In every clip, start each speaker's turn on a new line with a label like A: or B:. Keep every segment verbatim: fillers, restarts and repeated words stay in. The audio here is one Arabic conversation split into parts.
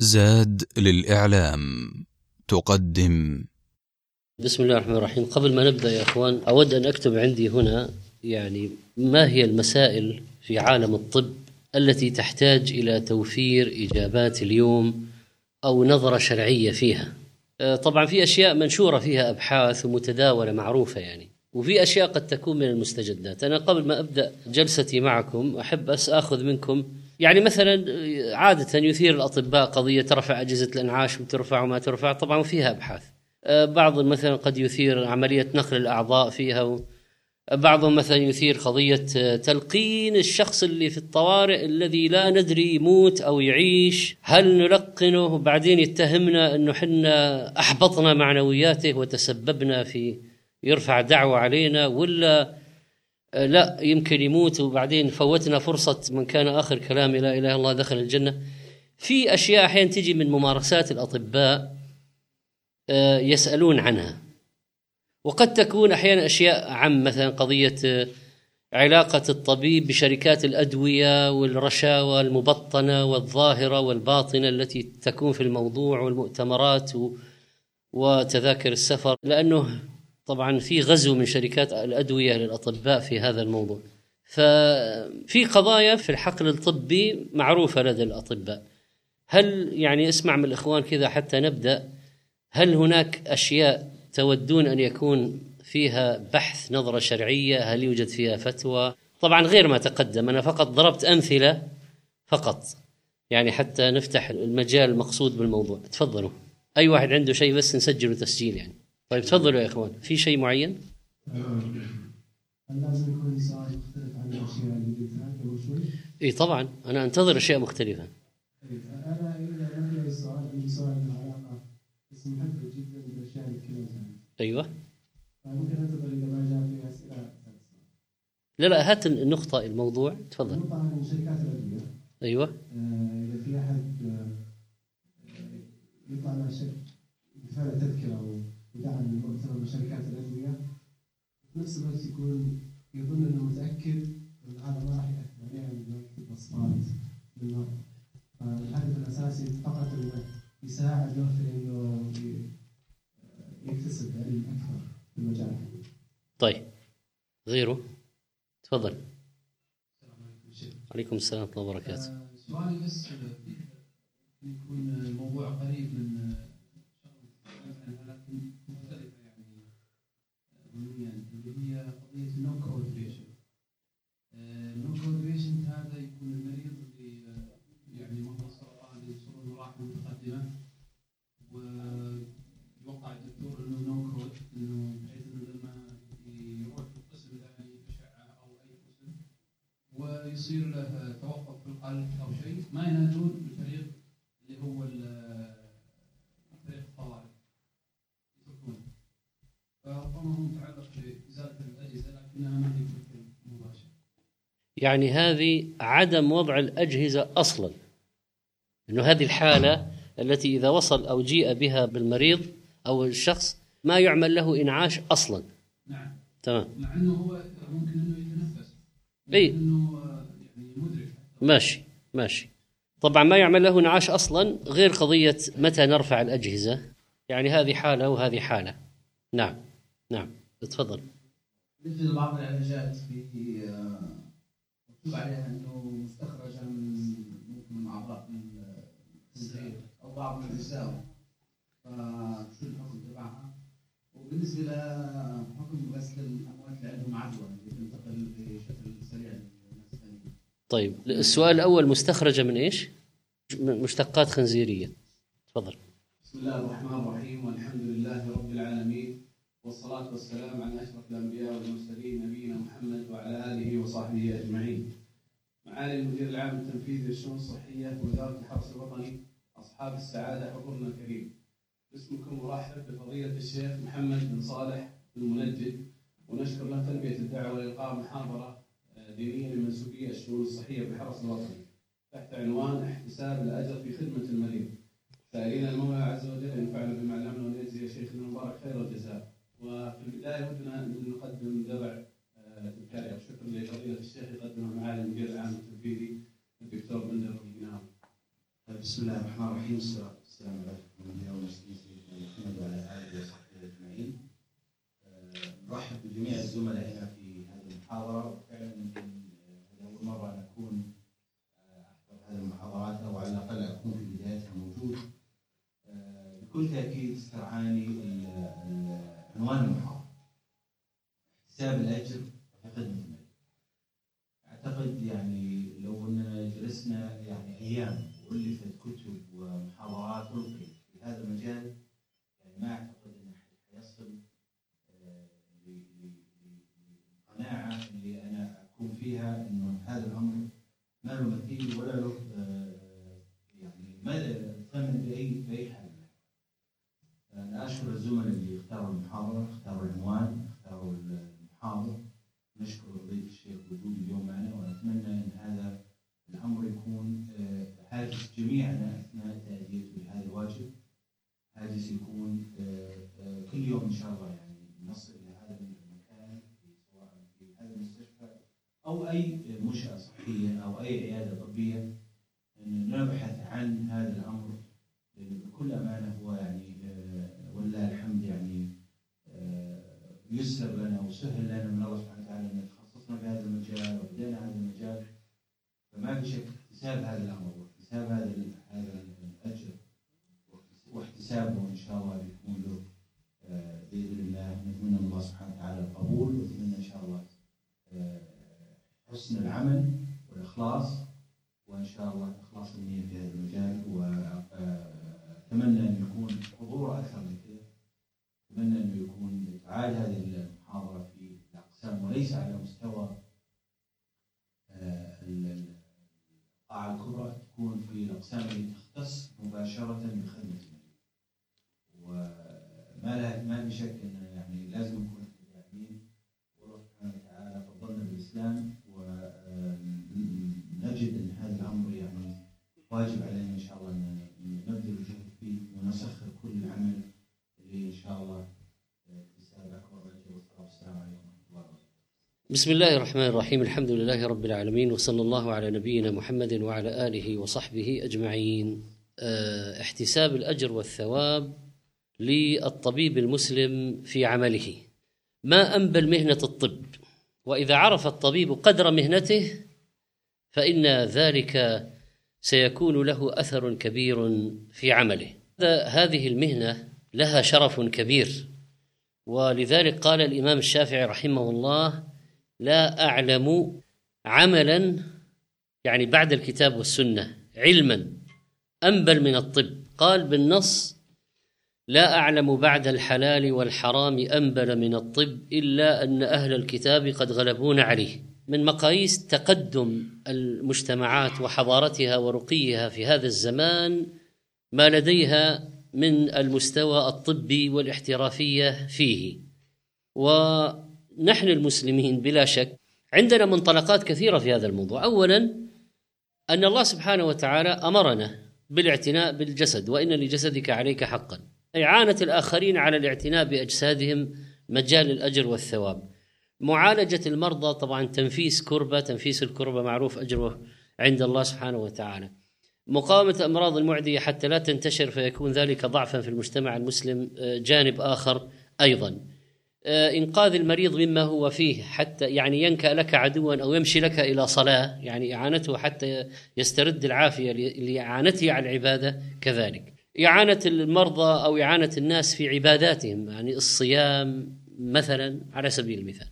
A: زاد للإعلام تقدم.
B: بسم الله الرحمن الرحيم. قبل ما نبدأ يا أخوان، أود أن أكتب عندي هنا يعني ما هي المسائل في عالم الطب التي تحتاج إلى توفير إجابات اليوم أو نظرة شرعية فيها. طبعا في أشياء منشورة فيها أبحاث ومتداولة معروفة يعني، وفي أشياء قد تكون من المستجدات. أنا قبل ما أبدأ جلستي معكم أحب أخذ منكم يعني مثلا عادة يثير الأطباء قضية ترفع أجهزة الإنعاش وترفع وما ترفع، طبعا فيها أبحاث. بعض مثلا قد يثير عملية نقل الأعضاء فيها، بعضهم مثلا يثير قضية تلقين الشخص اللي في الطوارئ الذي لا ندري يموت أو يعيش، هل نلقنه وبعدين يتهمنا أنه حنا أحبطنا معنوياته وتسببنا في يرفع دعوة علينا، ولا لا يمكن يموت وبعدين فوتنا فرصة من كان آخر كلام لا إله إلا الله دخل الجنة. في أشياء أحيانا تجي من ممارسات الأطباء يسألون عنها، وقد تكون أحيانا أشياء عام، مثلا قضية علاقة الطبيب بشركات الأدوية والرشاوى المبطنة والظاهرة والباطنة التي تكون في الموضوع، والمؤتمرات وتذاكر السفر، لأنه طبعا في غزو من شركات الأدوية للأطباء في هذا الموضوع. ففي قضايا في الحقل الطبي معروفة لدى الأطباء. هل يعني اسمع من الإخوان كذا حتى نبدأ، هل هناك أشياء تودون أن يكون فيها بحث نظرة شرعية؟ هل يوجد فيها فتوى؟ طبعا غير ما تقدم، أنا فقط ضربت أمثلة فقط يعني حتى نفتح المجال المقصود بالموضوع. تفضلوا أي واحد عنده شيء بس نسجله تسجيل يعني. طيب تفضلوا يا إخوان، في شيء معين؟
C: هل لازم يكون سؤال مختلف عن الأشياء اللي قلتها قبل شوي؟
B: إيه طبعا، أنا أنتظر أشياء مختلفة.
C: أنا إذا ما في سؤال عندي سؤال له علاقة بس محب جدا بالأشياء اللي تكلمت عنها.
B: أيوة.
C: ممكن أنتظر إذا ما جاء في أسئلة.
B: لا لا هات النقطة الموضوع، تفضل.
C: النقطة عن شركات الأدوية.
B: أيوة.
C: آه إذا في أحد يطلع مع شركة بفعل تذكرة ودعم المؤتمر من شركات الأدوية، في نفس الوقت يكون يظن أنه متأكد أن هذا ما راح يأثر عليه أنه يكتب وصفات للمرضى. فالهدف الأساسي فقط أنه يساعده في أنه يكتسب علم أكثر في المجال.
B: طيب غيره تفضل. عليكم السلام ورحمة الله وبركاته.
D: سؤالي بس يكون الموضوع قريب من لكن مختلفة يعني ضمنيا، اللي هي قضية النو كود بيشنت. النو كود بيشنت هذا يكون المريض اللي يعني مرض السرطان يوصل لمراحل متقدمة، ويوقع الدكتور انه نو كود، انه بحيث انه لما يروح القسم ثاني اشعة او اي قسم ويصير له توقف في القلب او شيء، ما ينادون بالفريق اللي هو فريق الطوارئ يتركونه. فربما هو متعلق بإزالة الأجهزة لكنها ما هي بشكل مباشر.
B: يعني هذه عدم وضع الأجهزة أصلا، إنه هذه الحالة التي إذا وصل أو جيء بها بالمريض أو الشخص ما يعمل له إنعاش أصلا.
D: نعم.
B: تمام.
D: مع أنه هو ممكن أنه يتنفس.
B: أي.
D: أنه يعني مدرك.
B: ماشي ماشي. طبعا ما يعمل له إنعاش أصلا، غير قضية متى نرفع الأجهزة، يعني هذه حالة وهذه حالة. نعم نعم تفضل.
E: مثل بعض العلاجات في مكتوب عليها انه مستخرجه من ممكن من اعضاء الخنزير او بعض من الاجزاء، فشو الحكم تبعها؟ وبالنسبه لحكم غسل الاموات اللي عندهم عدوى اللي تنتقل بشكل سريع للناس الثانيين.
B: طيب السؤال الاول مستخرجه من ايش؟ مشتقات خنزيريه. تفضل.
E: بسم الله الرحمن الرحيم، والحمد لله رب العالمين، والصلاة والسلام على أشرف الأنبياء والمرسلين نبينا محمد وعلى آله وصحبه أجمعين. معالي المدير العام التنفيذي للشؤون الصحية ووزارة الحرس الوطني، أصحاب السعادة حضورنا الكريم، اسمكم مرحب بفضيلة الشيخ محمد بن صالح المنجد، ونشكر له تلبية الدعوة لإلقاء محاضرة دينية لمنسوبي الشؤون الصحية بالحرس الوطني تحت عنوان احتساب الأجر في خدمة المريض، سائلين المولى عز وجل أن ينفعنا بما علمنا وأن يجزي شيخنا المبارك خير الجزاء. وفي البداية ودنا أن نقدم دلع تذكاري وشكر لفضيلة الشيخ يقدمه معالي المدير العام التنفيذي الدكتور بندر الجناوي.
F: بسم الله الرحمن الرحيم، والصلاة والسلام على أشرف الأنبياء والمرسلين سيدنا محمد وعلى آله وصحبه أجمعين. نرحب بجميع الزملاء هنا في هذه المحاضرة، وفعلا يمكن هذه أول مرة أكون أحضر هذه المحاضرات أو على الأقل أكون في بدايتها موجود. بكل تأكيد استرعاني عنوان المحاضرة حساب الأجر في خدمة المريض. أعتقد يعني لو أننا جلسنا يعني أيام وألفت كتب ومحاضرات ألقيت في هذا المجال، يعني ما أعتقد أنه حيصل للقناعة اللي أنا أكون فيها إنه هذا الأمر ما له مثيل ولا له يعني ما ثمن بأي بأي حال. أنا أشكر الزملاء اللي اختاروا المحاضرة، اختاروا العنوان، اختاروا المحاضر. نشكر ضيف الشيخ وجودي اليوم معنا، ونتمنى أن هذا الأمر يكون حاجز جميعنا أثناء تأديته لهذا الواجب، حاجز يكون كل يوم إن شاء الله يعني نصل إلى هذا المكان سواء في هذا المستشفى أو أي منشأة صحية أو أي عيادة طبية، أن نبحث عن هذا الأمر، لأنه بكل أمانة هو يعني ولله الحمد يعني يسر لنا وسهل لنا من الله سبحانه وتعالى أن تخصصنا بهذا المجال وبدأنا هذا المجال. فما في شك اكتساب هذا الأمر واكتساب هذا هذا الأجر واحتسابه إن شاء الله بيكون له بإذن الله. نتمنى من الله سبحانه وتعالى القبول، ونتمنى إن شاء الله حسن العمل والإخلاص، وإن شاء الله إخلاص النية في هذا المجال. وأتمنى أن يكون حضور أكثر من كذا، أتمنى أن يكون تعاد هذه المحاضرة في الأقسام وليس على مستوى القاعة الكبرى، تكون في الأقسام اللي تختص مباشرة بخدمة المريض. وما لا ما في شك أن يعني لازم نكون متفاهمين، والله سبحانه وتعالى فضلنا بالإسلام، ونجد أن هذا الأمر يعني واجب علينا إن شاء الله أن نبذل الجهد فيه ونسخر كل العمل اللي إن شاء الله اكتساب أكبر أجر. والسلام عليكم ورحمة الله وبركاته.
B: بسم الله الرحمن الرحيم، الحمد لله رب العالمين، وصلى الله على نبينا محمد وعلى آله وصحبه أجمعين. احتساب الأجر والثواب للطبيب المسلم في عمله. ما أنبل مهنة الطب، وإذا عرف الطبيب قدر مهنته فإن ذلك سيكون له أثر كبير في عمله. هذه المهنة لها شرف كبير، ولذلك قال الإمام الشافعي رحمه الله: لا أعلم عملا يعني بعد الكتاب والسنة علما أنبل من الطب. قال بالنص: لا أعلم بعد الحلال والحرام أنبل من الطب إلا أن أهل الكتاب قد غلبونا عليه. من مقاييس تقدم المجتمعات وحضارتها ورقيها في هذا الزمان ما لديها من المستوى الطبي والاحترافية فيه. ونحن المسلمين بلا شك عندنا منطلقات كثيرة في هذا الموضوع. أولا أن الله سبحانه وتعالى أمرنا بالاعتناء بالجسد، وإن لجسدك عليك حقا. إعانة الآخرين على الاعتناء بأجسادهم مجال الأجر والثواب. معالجة المرضى طبعا تنفيس كربة، تنفيس الكربة معروف أجره عند الله سبحانه وتعالى. مقاومة الأمراض المعدية حتى لا تنتشر فيكون ذلك ضعفا في المجتمع المسلم جانب آخر أيضا. إنقاذ المريض مما هو فيه حتى يعني ينكأ لك عدوا أو يمشي لك إلى صلاة، يعني إعانته حتى يسترد العافية لإعانته على العبادة. كذلك إعانة المرضى أو إعانة الناس في عباداتهم، يعني الصيام مثلا على سبيل المثال.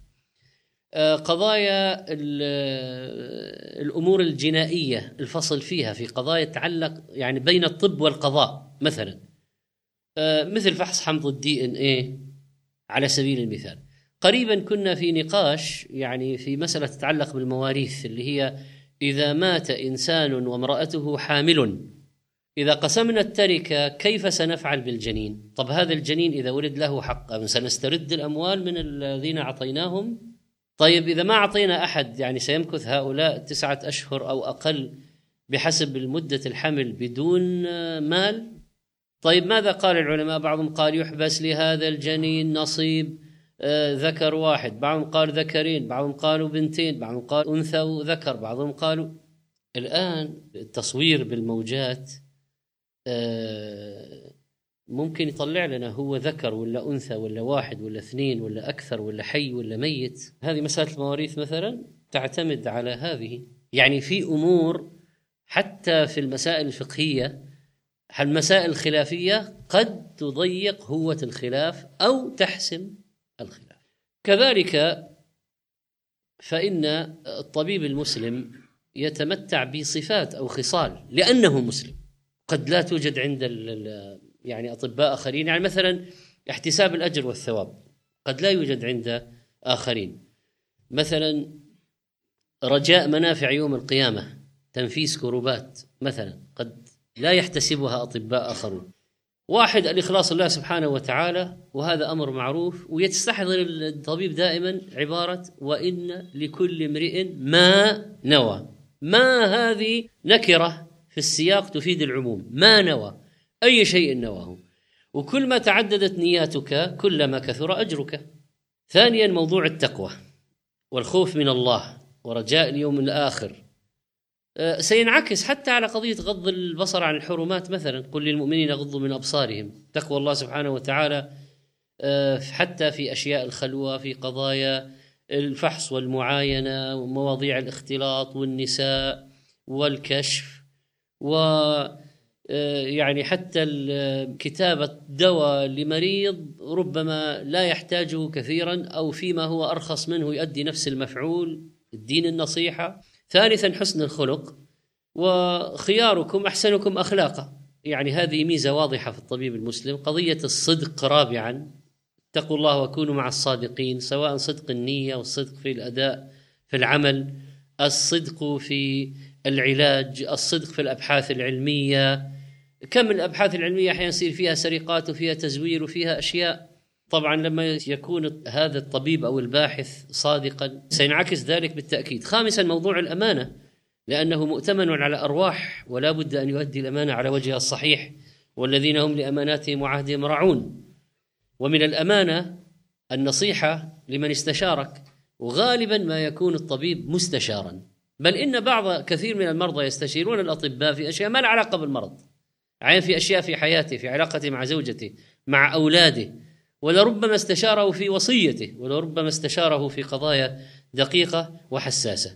B: قضايا الأمور الجنائية الفصل فيها في قضايا تتعلق يعني بين الطب والقضاء، مثلا مثل فحص حمض الدي ان ايه على سبيل المثال. قريبا كنا في نقاش يعني في مسألة تتعلق بالمواريث، اللي هي إذا مات إنسان وامرأته حامل، إذا قسمنا التركة كيف سنفعل بالجنين؟ طب هذا الجنين إذا ولد له حق سنسترد الأموال من الذين أعطيناهم؟ طيب إذا ما أعطينا أحد يعني سيمكث هؤلاء تسعة أشهر أو أقل بحسب المدة الحمل بدون مال. طيب ماذا قال العلماء؟ بعضهم قال يحبس لهذا الجنين نصيب ذكر واحد، بعضهم قال ذكرين، بعضهم قالوا بنتين، بعضهم قال أنثى وذكر، بعضهم قالوا. الآن التصوير بالموجات ممكن يطلع لنا هو ذكر ولا أنثى ولا واحد ولا اثنين ولا أكثر ولا حي ولا ميت. هذه مسألة المواريث مثلا تعتمد على هذه. يعني في أمور حتى في المسائل الفقهية، المسائل الخلافية قد تضيق هوة الخلاف أو تحسم الخلاف. كذلك فإن الطبيب المسلم يتمتع بصفات أو خصال لأنه مسلم قد لا توجد عند يعني أطباء آخرين. يعني مثلا احتساب الأجر والثواب قد لا يوجد عند آخرين. مثلا رجاء منافع يوم القيامة، تنفيس كروبات مثلا، قد لا يحتسبها أطباء آخرون. واحد الإخلاص لله سبحانه وتعالى، وهذا أمر معروف، ويستحضر الطبيب دائما عبارة وإن لكل امرئ ما نوى. ما هذه نكرة في السياق تفيد العموم، ما نوى أي شيء نواه، وكل ما تعددت نياتك كلما كثر أجرك. ثانيا موضوع التقوى والخوف من الله ورجاء اليوم الآخر سينعكس حتى على قضية غض البصر عن الحرمات. مثلا قل للمؤمنين يغضوا من أبصارهم، تقوى الله سبحانه وتعالى حتى في أشياء الخلوة، في قضايا الفحص والمعاينة ومواضيع الاختلاط والنساء والكشف، و يعني حتى كتابة دواء لمريض ربما لا يحتاجه كثيرا أو فيما هو أرخص منه يؤدي نفس المفعول. الدين النصيحة. ثالثا حسن الخلق، وخياركم أحسنكم أخلاقا. يعني هذه ميزة واضحة في الطبيب المسلم. قضية الصدق. رابعا اتقوا الله وكونوا مع الصادقين، سواء صدق النية والصدق في الأداء في العمل، الصدق في العلاج، الصدق في الأبحاث العلمية. كم الأبحاث العلمية أحيانا يصير فيها سرقات وفيها تزوير وفيها أشياء. طبعا لما يكون هذا الطبيب أو الباحث صادقا سينعكس ذلك بالتأكيد. خامسا موضوع الأمانة، لأنه مؤتمن على أرواح ولا بد أن يؤدي الأمانة على وجهها الصحيح، والذين هم لأماناتهم وعهدهم راعون. ومن الأمانة النصيحة لمن استشارك، وغالبا ما يكون الطبيب مستشارا، بل إن بعض كثير من المرضى يستشيرون الأطباء في أشياء ما لها علاقة بالمرض، عين في أشياء في حياته، في علاقته مع زوجته، مع أولاده، ولربما استشاره في وصيته، ولربما استشاره في قضايا دقيقة وحساسة.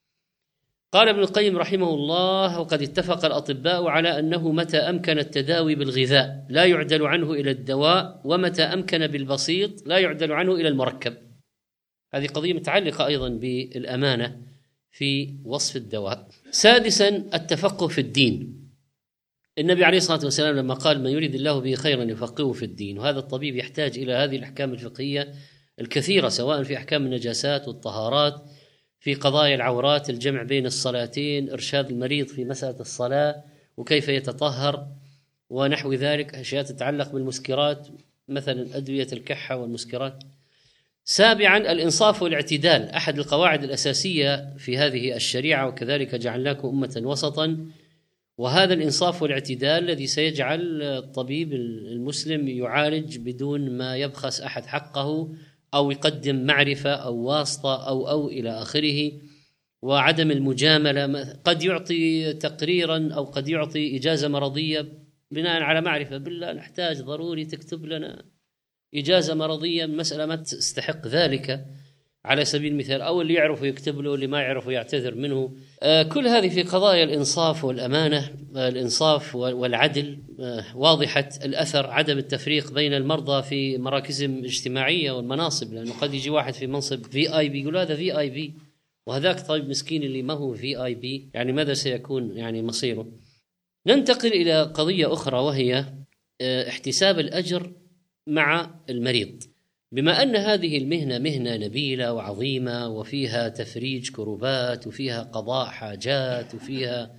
B: قال ابن القيم رحمه الله: وقد اتفق الأطباء على أنه متى أمكن التداوي بالغذاء لا يعدل عنه إلى الدواء، ومتى أمكن بالبسيط لا يعدل عنه إلى المركب. هذه قضية متعلقة أيضا بالأمانة في وصف الدواء. سادسا التفقه في الدين. النبي عليه الصلاة والسلام لما قال: من يريد الله به خيرا يفقهه في الدين، وهذا الطبيب يحتاج إلى هذه الأحكام الفقهية الكثيرة، سواء في أحكام النجاسات والطهارات، في قضايا العورات، الجمع بين الصلاتين، إرشاد المريض في مسألة الصلاة وكيف يتطهر ونحو ذلك، أشياء تتعلق بالمسكرات مثلا أدوية الكحة والمسكرات. سابعا الإنصاف والاعتدال، أحد القواعد الأساسية في هذه الشريعة: وكذلك جعلناكم أمة وسطا. وهذا الإنصاف والاعتدال الذي سيجعل الطبيب المسلم يعالج بدون ما يبخس أحد حقه أو يقدم معرفة أو واسطة أو أو إلى آخره. وعدم المجاملة، قد يعطي تقريرا أو قد يعطي إجازة مرضية بناء على معرفة، بالله نحتاج ضروري تكتب لنا إجازة مرضية، مسألة ما تستحق ذلك على سبيل المثال، أو اللي يعرفه يكتب له، اللي ما يعرفه يعتذر منه. آه كل هذه في قضايا الإنصاف والأمانة. آه الإنصاف والعدل آه واضحة الأثر، عدم التفريق بين المرضى في مراكزهم الاجتماعية والمناصب، لأنه قد يجي واحد في منصب في آي بي يقول هذا في آي بي، وهذاك طيب مسكين اللي ما هو في آي بي، يعني ماذا سيكون يعني مصيره؟ ننتقل إلى قضية أخرى، وهي آه احتساب الأجر مع المريض. بما أن هذه المهنة مهنة نبيلة وعظيمة، وفيها تفريج كروبات، وفيها قضاء حاجات، وفيها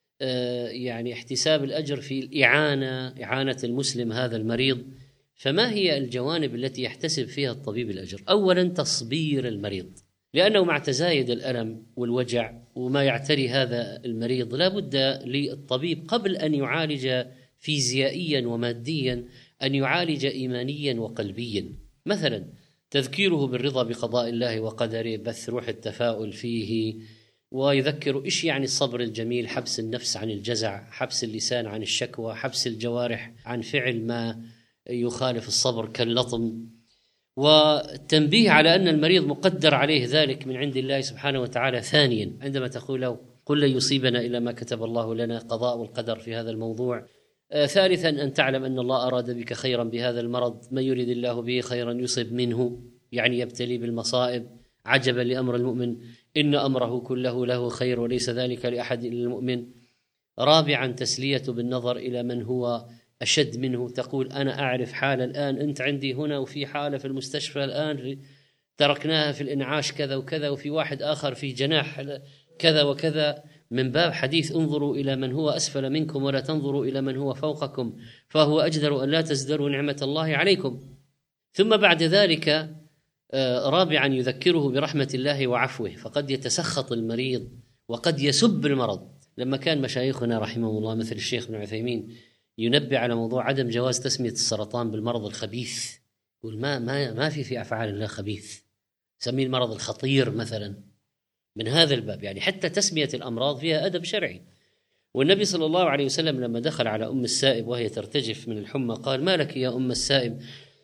B: يعني احتساب الأجر في الإعانة، إعانة المسلم هذا المريض، فما هي الجوانب التي يحتسب فيها الطبيب الأجر؟ أولا تصبير المريض، لأنه مع تزايد الألم والوجع وما يعتري هذا المريض لا بد للطبيب قبل أن يعالج فيزيائيا وماديا أن يعالج إيمانيا وقلبيا. مثلا تذكيره بالرضا بقضاء الله وقدره، بث روح التفاؤل فيه، ويذكره إيش يعني الصبر الجميل، حبس النفس عن الجزع، حبس اللسان عن الشكوى، حبس الجوارح عن فعل ما يخالف الصبر كاللطم، والتنبيه على أن المريض مقدر عليه ذلك من عند الله سبحانه وتعالى. ثانيا عندما تقول له قل لن يصيبنا إلا ما كتب الله لنا، قضاء والقدر في هذا الموضوع. آه ثالثا أن تعلم أن الله أراد بك خيرا بهذا المرض، من يريد الله به خيرا يصب منه، يعني يبتلي بالمصائب. عجبا لأمر المؤمن إن أمره كله له خير وليس ذلك لأحد إلا المؤمن. رابعا تسليته بالنظر إلى من هو أشد منه، تقول أنا أعرف حالة الآن، أنت عندي هنا وفي حالة في المستشفى الآن تركناها في الإنعاش كذا وكذا، وفي واحد آخر في جناح كذا وكذا، من باب حديث انظروا إلى من هو أسفل منكم ولا تنظروا إلى من هو فوقكم فهو أجدر أن لا تزدروا نعمة الله عليكم. ثم بعد ذلك رابعا يذكره برحمة الله وعفوه، فقد يتسخط المريض وقد يسب المرض. لما كان مشايخنا رحمه الله مثل الشيخ ابن عثيمين ينبه على موضوع عدم جواز تسمية السرطان بالمرض الخبيث، يقول ما ما ما في في أفعال الله خبيث، سميه المرض الخطير مثلا، من هذا الباب. يعني حتى تسمية الأمراض فيها أدب شرعي. والنبي صلى الله عليه وسلم لما دخل على أم السائب وهي ترتجف من الحمى قال ما لك يا أم السائب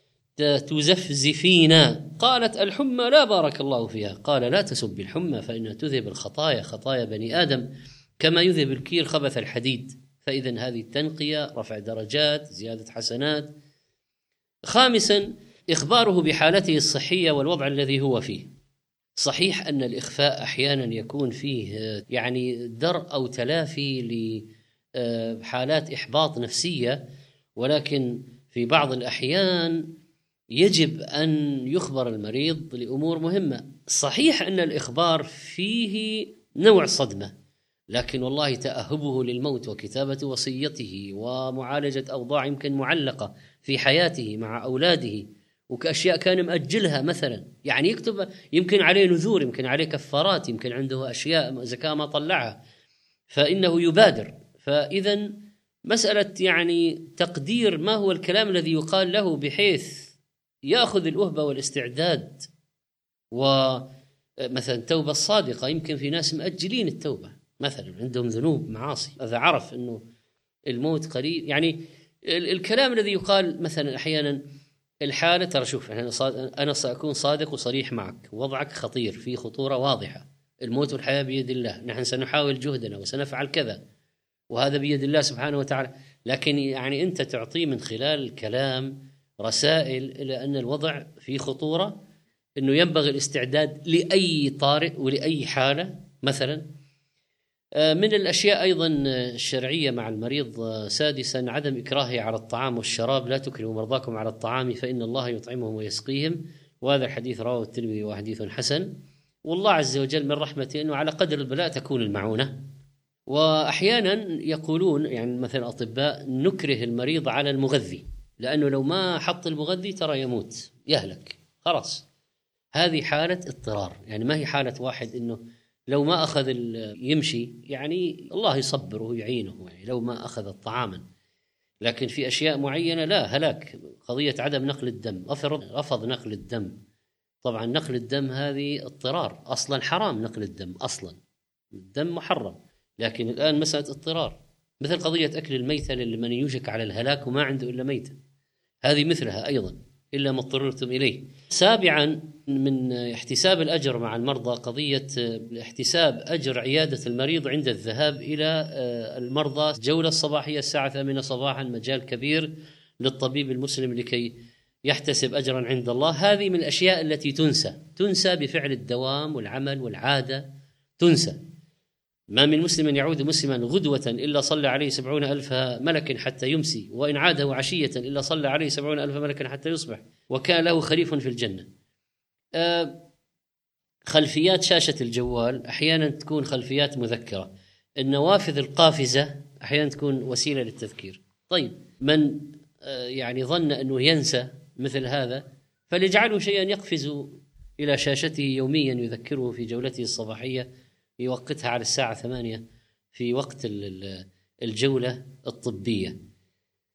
B: تزفزفين؟ قالت الحمى لا بارك الله فيها. قال لا تسب الحمى فإنها تذهب الخطايا، خطايا بني آدم كما يذهب الكير خبث الحديد، فإذن هذه التنقية، رفع درجات، زيادة حسنات. خامسا إخباره بحالته الصحية والوضع الذي هو فيه. صحيح أن الإخفاء أحيانا يكون فيه يعني درء أو تلافي لحالات إحباط نفسية، ولكن في بعض الأحيان يجب أن يخبر المريض لأمور مهمة. صحيح أن الإخبار فيه نوع صدمة، لكن والله تأهبه للموت وكتابة وصيته ومعالجة أوضاع يمكن معلقة في حياته مع أولاده، وكأشياء كان مأجلها مثلا، يعني يكتب يمكن عليه نذور، يمكن عليه كفارات، يمكن عنده أشياء زكاة ما طلعها، فإنه يبادر. فإذا مسألة يعني تقدير ما هو الكلام الذي يقال له بحيث يأخذ الأهبة والاستعداد. ومثلا التوبة الصادقة، يمكن في ناس مأجلين التوبة مثلا، عندهم ذنوب معاصي، إذا عرف أنه الموت قريب، يعني الكلام الذي يقال مثلا أحيانا الحالة ترى شوف أنا سأكون صادق وصريح معك، وضعك خطير، في خطورة واضحة، الموت والحياة بيد الله، نحن سنحاول جهدنا وسنفعل كذا، وهذا بيد الله سبحانه وتعالى. لكن يعني أنت تعطيه من خلال الكلام رسائل إلى أن الوضع في خطورة، أنه ينبغي الاستعداد لأي طارئ ولأي حالة مثلا. من الأشياء أيضا الشرعية مع المريض سادسا عدم إكراهه على الطعام والشراب، لا تكرهوا مرضاكم على الطعام فإن الله يطعمهم ويسقيهم، وهذا الحديث رواه الترمذي وحديث حسن. والله عز وجل من رحمته أنه على قدر البلاء تكون المعونة. وأحيانا يقولون يعني مثلا أطباء نكره المريض على المغذي، لأنه لو ما حط المغذي ترى يموت يهلك خلاص. هذه حالة اضطرار، يعني ما هي حالة واحد إنه لو ما أخذ يمشي، يعني الله يصبره ويعينه يعني لو ما أخذ طعاما. لكن في أشياء معينة لا، هلاك. قضية عدم نقل الدم، رفض نقل الدم، طبعا نقل الدم هذه اضطرار، أصلا حرام نقل الدم، أصلا الدم محرم، لكن الآن مسألة اضطرار. مثل قضية أكل الميتة لمن يوشك على الهلاك وما عنده إلا ميتة، هذه مثلها أيضا إلا ما اضطررتم إليه. سابعا من احتساب الأجر مع المرضى قضية احتساب أجر عيادة المريض عند الذهاب إلى المرضى. جولة الصباحية الساعة ثامنة صباحا مجال كبير للطبيب المسلم لكي يحتسب أجرا عند الله. هذه من الأشياء التي تنسى تنسى بفعل الدوام والعمل والعادة، تنسى. ما من مسلم يعود مسلما غدوة إلا صلى عليه سبعون ألف ملك حتى يمسي، وإن عاده عشية إلا صلى عليه سبعون ألف ملك حتى يصبح، وكان له خليف في الجنة. آه خلفيات شاشة الجوال أحيانا تكون خلفيات مذكرة، النوافذ القافزة أحيانا تكون وسيلة للتذكير. طيب من آه يعني ظن أنه ينسى مثل هذا فليجعله شيئا يقفز إلى شاشته يوميا يذكره في جولته الصباحية، يوقتها على الساعة ثمانية في وقت الجولة الطبية.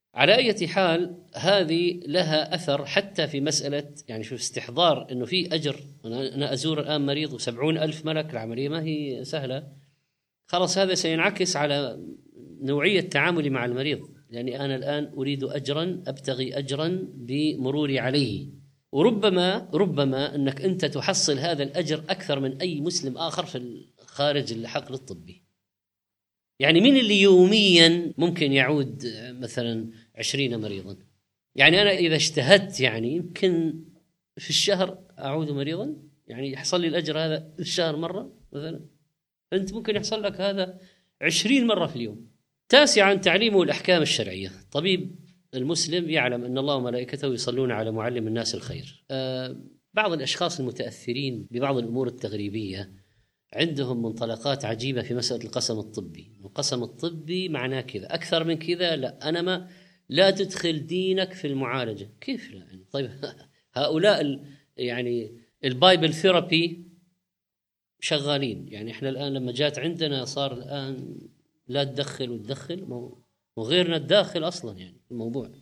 B: على أي حال هذه لها أثر حتى في مسألة يعني شوف استحضار أنه في أجر. أنا أزور الآن مريض وسبعون ألف ملك، العملية ما هي سهلة. خلاص هذا سينعكس على نوعية تعاملي مع المريض، لأني أنا الآن أريد أجرا، أبتغي أجرا بمروري عليه. وربما ربما أنك أنت تحصل هذا الأجر أكثر من أي مسلم آخر في خارج الحقل الطبي. يعني من اللي يوميا ممكن يعود مثلا عشرين مريضا؟ يعني أنا إذا اجتهدت يعني يمكن في الشهر أعود مريضا، يعني يحصل لي الأجر هذا في الشهر مرة مثلا. أنت ممكن يحصل لك هذا عشرين مرة في اليوم. تاسعا تعليمه الأحكام الشرعية. طبيب المسلم يعلم أن الله وملائكته يصلون على معلم الناس الخير. أه بعض الأشخاص المتأثرين ببعض الأمور التغريبية عندهم منطلقات عجيبة في مسألة القسم الطبي. القسم الطبي معناه كذا، أكثر من كذا لا. أنا ما لا تدخل دينك في المعالجة. كيف لا يعني؟ طيب هؤلاء يعني البايبل ثيرابي شغالين. يعني إحنا الآن لما جات عندنا صار الآن لا تدخل وتدخل وغيرنا تداخل أصلا يعني الموضوع.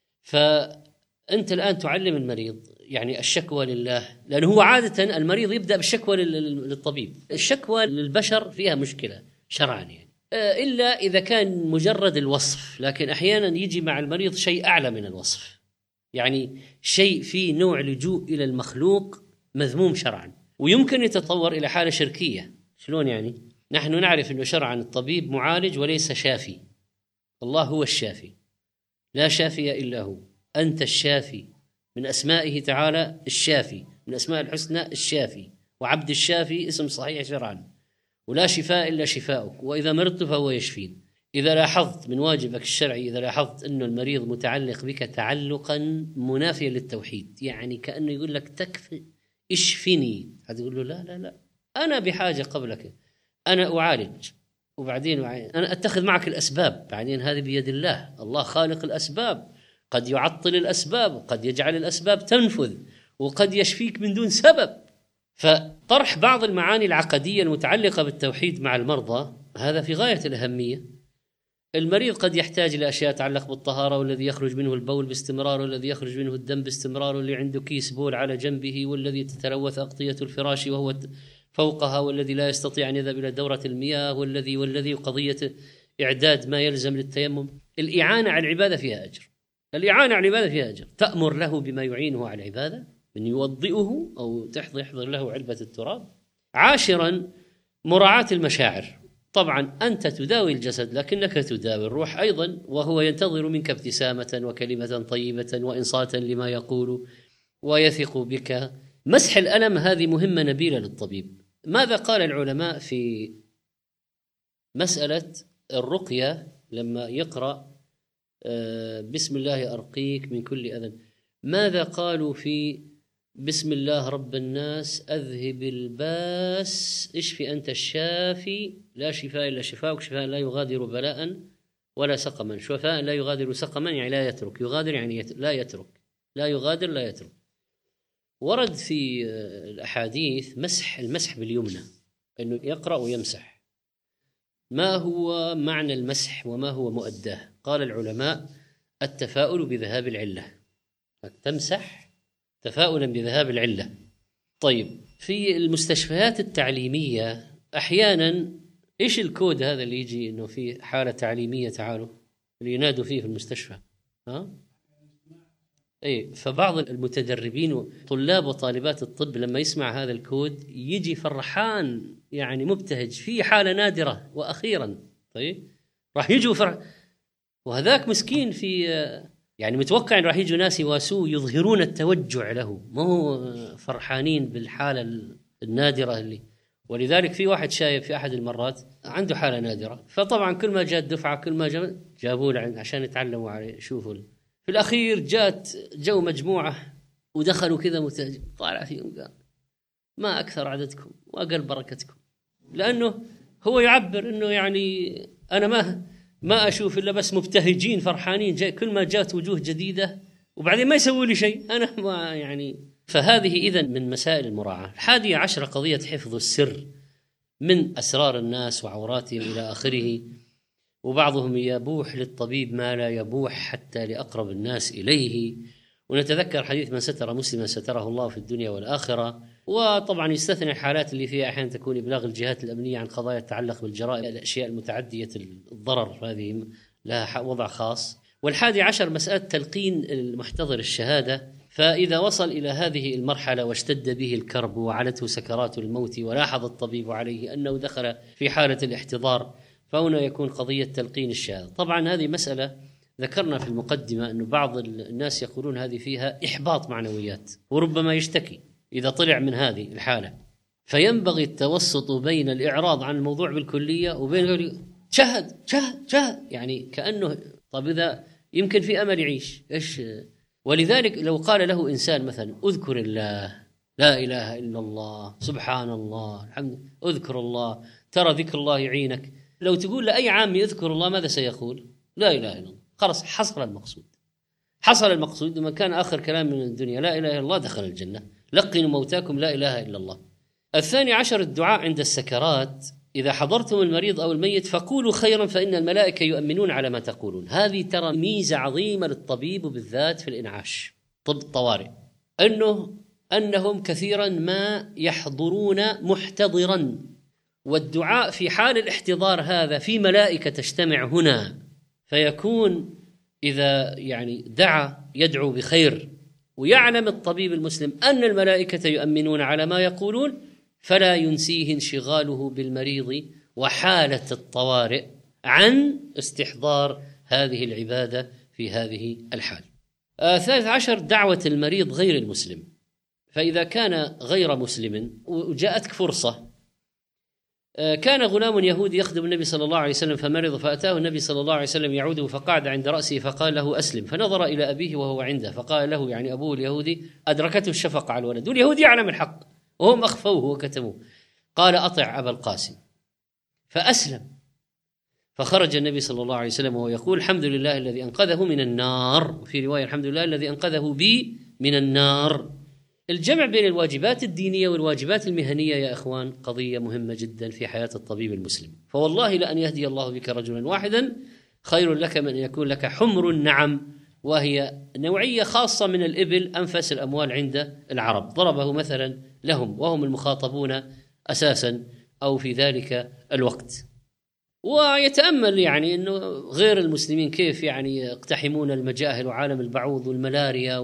B: فأنت الآن تعلم المريض يعني الشكوى لله، لأنه هو عادة المريض يبدأ بالشكوى للطبيب. الشكوى للبشر فيها مشكلة شرعا يعني، إلا إذا كان مجرد الوصف. لكن أحيانا يجي مع المريض شيء أعلى من الوصف، يعني شيء فيه نوع لجوء إلى المخلوق مذموم شرعا، ويمكن يتطور إلى حالة شركية. شلون يعني؟ نحن نعرف أنه شرعا الطبيب معالج وليس شافي. الله هو الشافي، لا شافي إلا هو. أنت الشافي، من أسمائه تعالى الشافي، من أسماء الحسنى الشافي، وعبد الشافي اسم صحيح شرعا، ولا شفاء إلا شفاؤك، وإذا مرضت فهو يشفين. إذا لاحظت من واجبك الشرعي، إذا لاحظت أنه المريض متعلق بك تعلقا منافيا للتوحيد، يعني كأنه يقول لك تكفي اشفني، هتقول له لا لا لا أنا بحاجة قبلك، أنا أعالج وبعدين أنا أتخذ معك الأسباب، بعدين هذه بيد الله. الله خالق الأسباب، قد يعطل الأسباب وقد يجعل الأسباب تنفذ وقد يشفيك من دون سبب. فطرح بعض المعاني العقدية المتعلقة بالتوحيد مع المرضى هذا في غاية الأهمية. المريض قد يحتاج إلى أشياء تتعلق بالطهارة، والذي يخرج منه البول باستمرار، والذي يخرج منه الدم باستمرار، واللي عنده كيس بول على جنبه، والذي تتلوث أغطية الفراش وهو فوقها، والذي لا يستطيع أن يذهب إلى دورة المياه، والذي والذي قضية إعداد ما يلزم للتيمم. الإعانة على العبادة فيها أجر، الإعانة على العبادة فيها أجر. تأمر له بما يعينه على العبادة، من يوضئه أو تحضر يحضر له علبة التراب. عاشرا مراعاة المشاعر. طبعا أنت تداوي الجسد لكنك تداوي الروح أيضا، وهو ينتظر منك ابتسامة وكلمة طيبة وإنصاتا لما يقول ويثق بك. مسح الألم هذه مهمة نبيلة للطبيب. ماذا قال العلماء في مسألة الرقية لما يقرأ بسم الله أرقيك من كل أذى؟ ماذا قالوا في بسم الله رب الناس أذهب الباس اشفي أنت الشافي لا شفاء إلا شفاءك، شفاء لا يغادر بلاء ولا سقما. شفاء لا يغادر سقما يعني لا يترك، يغادر يعني لا يترك، لا يغادر لا يترك. ورد في الأحاديث مسح المسح باليمنى، أنه يقرأ ويمسح. ما هو معنى المسح وما هو مؤداه؟ قال العلماء التفاؤل بذهاب العلة، تمسح تفاؤلا بذهاب العلة. طيب في المستشفيات التعليمية أحيانا إيش الكود هذا اللي يجي إنه في حالة تعليمية تعالوا اللي ينادوا فيه في المستشفى؟ ها؟ أي فبعض المتدربين وطلاب وطالبات الطب لما يسمع هذا الكود يجي فرحان يعني مبتهج في حالة نادرة وأخيرا. طيب راح يجوا فرح، وهذاك مسكين في يعني متوقع إن راح يجوا ناس يواسوه يظهرون التوجع له، ما هو فرحانين بالحالة النادرة اللي. ولذلك في واحد شايب في أحد المرات عنده حالة نادرة، فطبعا كل ما جات دفعة كل ما جاب جابوه له عشان يتعلموا عليه. شوفوا في الأخير جات جو مجموعة ودخلوا كذا متهج طالع فيهم قال ما أكثر عددكم وأقل بركتكم، لأنه هو يعبر إنه يعني أنا ما ما أشوف إلا بس مبتهجين فرحانين جاي كل ما جات وجوه جديدة وبعدين ما يسوي لي شيء أنا ما يعني. فهذه إذن من مسائل المراعاة. الحادية عشرة قضية حفظ السر من أسرار الناس وعوراتهم إلى آخره. وبعضهم يبوح للطبيب ما لا يبوح حتى لأقرب الناس إليه. ونتذكر حديث من ستر مسلما ستره الله في الدنيا والآخرة. وطبعا يستثنى الحالات اللي فيها أحيانا تكون إبلاغ الجهات الأمنية عن قضايا تتعلق بالجرائم، الأشياء المتعدية الضرر، هذه لها وضع خاص. والحادي عشر مسألة تلقين المحتضر الشهادة، فإذا وصل إلى هذه المرحلة واشتد به الكرب وعلته سكرات الموت ولاحظ الطبيب عليه أنه دخل في حالة الاحتضار، فهنا يكون قضية تلقين الشهادة. طبعا هذه مسألة ذكرنا في المقدمة أن بعض الناس يقولون هذه فيها إحباط معنويات، وربما يشتكي إذا طلع من هذه الحالة. فينبغي التوسط بين الإعراض عن الموضوع بالكلية وبين شهد شهد شهد، يعني كأنه طب إذا يمكن في أمل يعيش إيش. ولذلك لو قال له إنسان مثلا اذكر الله، لا إله إلا الله، سبحان الله، الحمد، اذكر الله، ترى ذكر الله يعينك. لو تقول لأي عامي اذكر الله ماذا سيقول؟ لا إله إلا الله. خلاص حصل المقصود، حصل المقصود. ومن كان آخر كلام من الدنيا لا إله إلا الله دخل الجنة. لقنوا موتاكم لا إله إلا الله. الثاني عشر الدعاء عند السكرات. إذا حضرتم المريض أو الميت فقولوا خيرا فإن الملائكة يؤمنون على ما تقولون. هذه ترى ميزة عظيمة للطبيب وبالذات في الإنعاش، طب الطوارئ، أنه أنهم كثيرا ما يحضرون محتضرا، والدعاء في حال الاحتضار هذا في ملائكة تجتمع هنا، فيكون إذا يعني دعا يدعو بخير، ويعلم الطبيب المسلم أن الملائكة يؤمنون على ما يقولون، فلا ينسيه انشغاله بالمريض وحالة الطوارئ عن استحضار هذه العبادة في هذه الحال. آه ثالث عشر دعوة المريض غير المسلم. فإذا كان غير مسلم وجاءتك فرصة، آه كان غلام يهودي يخدم النبي صلى الله عليه وسلم فمرض، فأتاه النبي صلى الله عليه وسلم يعوده فقعد عند رأسه فقال له أسلم، فنظر إلى أبيه وهو عنده فقال له، يعني أبوه اليهودي، أدركته الشفقة على الولد، واليهودي يعلم الحق وهم أخفوه وكتموه، قال أطع أبا القاسم، فأسلم. فخرج النبي صلى الله عليه وسلم وهو يقول الحمد لله الذي أنقذه من النار، في رواية الحمد لله الذي أنقذه بي من النار. الجمع بين الواجبات الدينية والواجبات المهنية يا إخوان قضية مهمة جدا في حياة الطبيب المسلم. فوالله لأن يهدي الله بك رجلا واحدا خير لك من أن يكون لك حمر النعم، وهي نوعية خاصة من الإبل أنفس الأموال عند العرب، ضربه مثلا لهم وهم المخاطبون أساسا أو في ذلك الوقت. ويتأمل يعني أنه غير المسلمين كيف يعني يقتحمون المجاهل وعالم البعوض والملاريا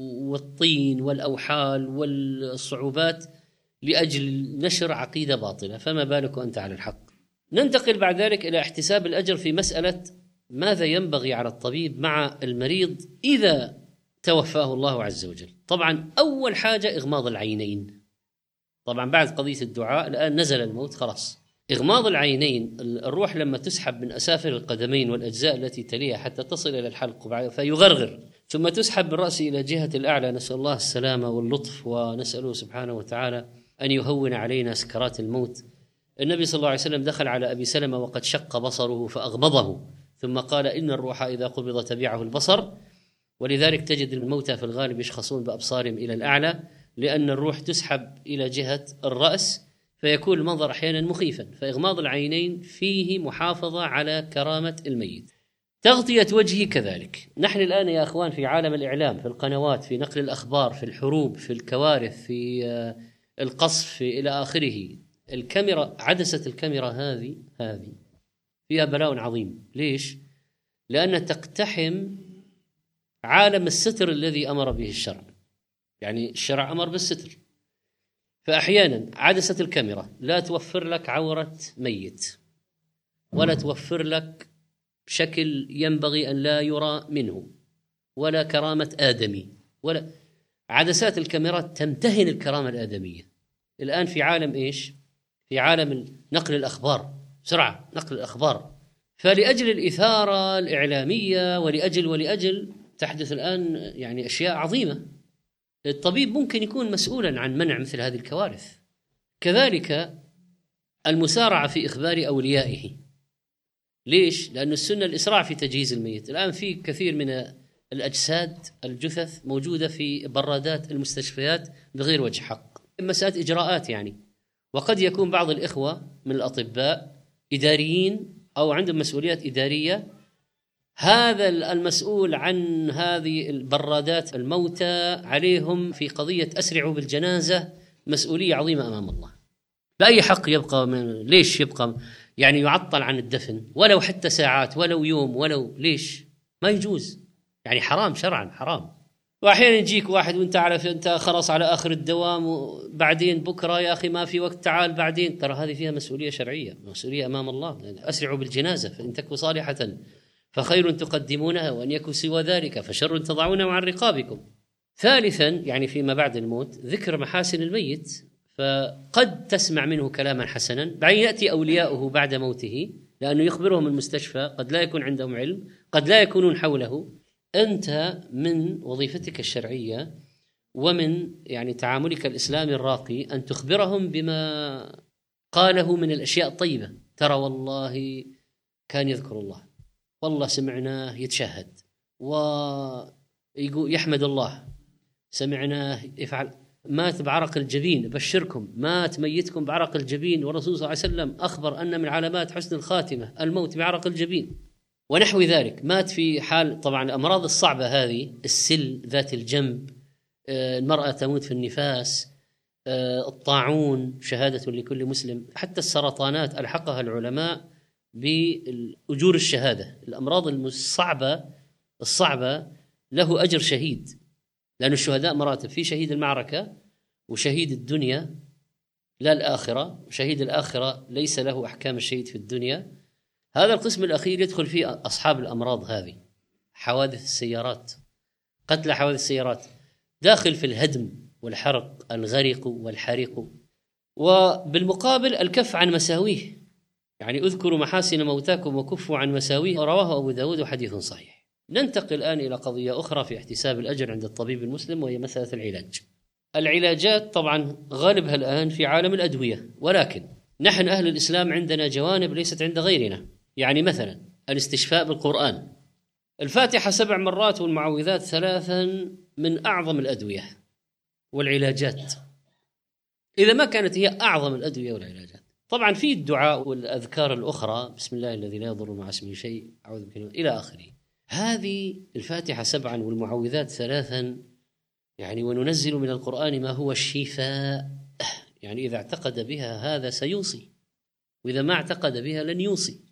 B: والطين والأوحال والصعوبات لأجل نشر عقيدة باطلة، فما بالك أنت على الحق. ننتقل بعد ذلك إلى احتساب الأجر في مسألة ماذا ينبغي على الطبيب مع المريض إذا توفاه الله عز وجل. طبعا أول حاجة إغماض العينين. طبعا بعد قضية الدعاء الآن نزل الموت خلاص، إغماض العينين، الروح لما تسحب من أسافل القدمين والأجزاء التي تليها حتى تصل إلى الحلق فيغرغر، ثم تسحب بالرأس إلى جهة الأعلى، نسأل الله السلامة واللطف، ونسأله سبحانه وتعالى أن يهون علينا سكرات الموت. النبي صلى الله عليه وسلم دخل على أبي سلمة وقد شق بصره فأغمضه، ثم قال إن الروح إذا قبض تبعه البصر. ولذلك تجد الموتى في الغالب يشخصون بأبصارهم إلى الأعلى، لأن الروح تسحب إلى جهة الرأس فيكون المنظر أحيانا مخيفا. فإغماض العينين فيه محافظة على كرامة الميت. تغطية وجهه كذلك. نحن الآن يا أخوان في عالم الإعلام، في القنوات، في نقل الأخبار، في الحروب، في الكوارث، في القصف، في إلى آخره. الكاميرا، عدسة الكاميرا هذه هذه فيها بلاء عظيم. ليش؟ لأنها تقتحم عالم الستر الذي أمر به الشرع. يعني الشرع أمر بالستر، فأحيانا عدسة الكاميرا لا توفر لك عورة ميت، ولا توفر لك بشكل ينبغي أن لا يرى منه، ولا كرامة آدمي، ولا عدسات الكاميرات تمتهن الكرامة الآدمية. الآن في عالم إيش؟ في عالم نقل الأخبار، بسرعة نقل الأخبار. فلأجل الإثارة الإعلامية ولأجل ولأجل تحدث الآن يعني أشياء عظيمة. الطبيب ممكن يكون مسؤولا عن منع مثل هذه الكوارث. كذلك المسارعة في إخبار أوليائه. ليش؟ لأن السنة الإسراع في تجهيز الميت. الآن في كثير من الأجساد الجثث موجودة في برادات المستشفيات بغير وجه حق، مسألة إجراءات يعني. وقد يكون بعض الإخوة من الأطباء إداريين أو عندهم مسؤوليات إدارية، هذا المسؤول عن هذه البرادات الموتى عليهم في قضية أسرعوا بالجنازة مسؤولية عظيمة أمام الله. بأي حق يبقى من ليش يبقى يعني يعطل عن الدفن ولو حتى ساعات ولو يوم ولو ليش؟ ما يجوز، يعني حرام شرعا حرام. وأحيانا يجيك واحد وانت على انت خلاص على آخر الدوام وبعدين بكرة يا أخي ما في وقت تعال بعدين، ترى هذه فيها مسؤولية شرعية، مسؤولية أمام الله. أسرعوا بالجنازة فإن تكن صالحة فخير تقدمونها وأن يكن سوى ذلك فشر تضعونه عن رقابكم. ثالثا يعني فيما بعد الموت ذكر محاسن الميت، فقد تسمع منه كلاما حسنا بعدين يأتي أولياؤه بعد موته لأنه يخبرهم المستشفى، قد لا يكون عندهم علم قد لا يكونون حوله. أنت من وظيفتك الشرعية ومن يعني تعاملك الإسلامي الراقي أن تخبرهم بما قاله من الأشياء الطيبة. ترى والله كان يذكر الله، والله سمعناه يتشهد ويقول يحمد الله، سمعناه يفعل، مات بعرق الجبين، بشركم مات ميتكم بعرق الجبين، والرسول صلى الله عليه وسلم أخبر أن من علامات حسن الخاتمة الموت بعرق الجبين ونحو ذلك. مات في حال طبعا الأمراض الصعبة هذه، السل ذات الجنب، المرأة تموت في النفاس، الطاعون شهادة لكل مسلم، حتى السرطانات ألحقها العلماء بأجور الشهادة. الأمراض الصعبة الصعبة له أجر شهيد، لأن الشهداء مراتب، في شهيد المعركة وشهيد الدنيا لا الآخرة، وشهيد الآخرة ليس له أحكام الشهيد في الدنيا. هذا القسم الأخير يدخل فيه أصحاب الأمراض هذه، حوادث السيارات، قتل حوادث السيارات، داخل في الهدم والحرق، الغرق والحريق. وبالمقابل الكف عن مساويه، يعني اذكروا محاسن موتاكم وكفوا عن مساويه، رواه أبو داود وحديث صحيح. ننتقل الآن إلى قضية أخرى في احتساب الأجر عند الطبيب المسلم، وهي مسألة العلاج. العلاجات طبعا غالبها الآن في عالم الأدوية، ولكن نحن أهل الإسلام عندنا جوانب ليست عند غيرنا. يعني مثلا الاستشفاء بالقرآن، الفاتحة سبع مرات والمعوذات ثلاثا من أعظم الأدوية والعلاجات، إذا ما كانت هي أعظم الأدوية والعلاجات. طبعا في الدعاء والأذكار الأخرى، بسم الله الذي لا يضر مع اسمه شيء، أعوذ بكلمة إلى آخره. هذه الفاتحة سبعا والمعوذات ثلاثا، يعني وننزل من القرآن ما هو الشفاء، يعني إذا اعتقد بها هذا سيوصي، وإذا ما اعتقد بها لن يوصي.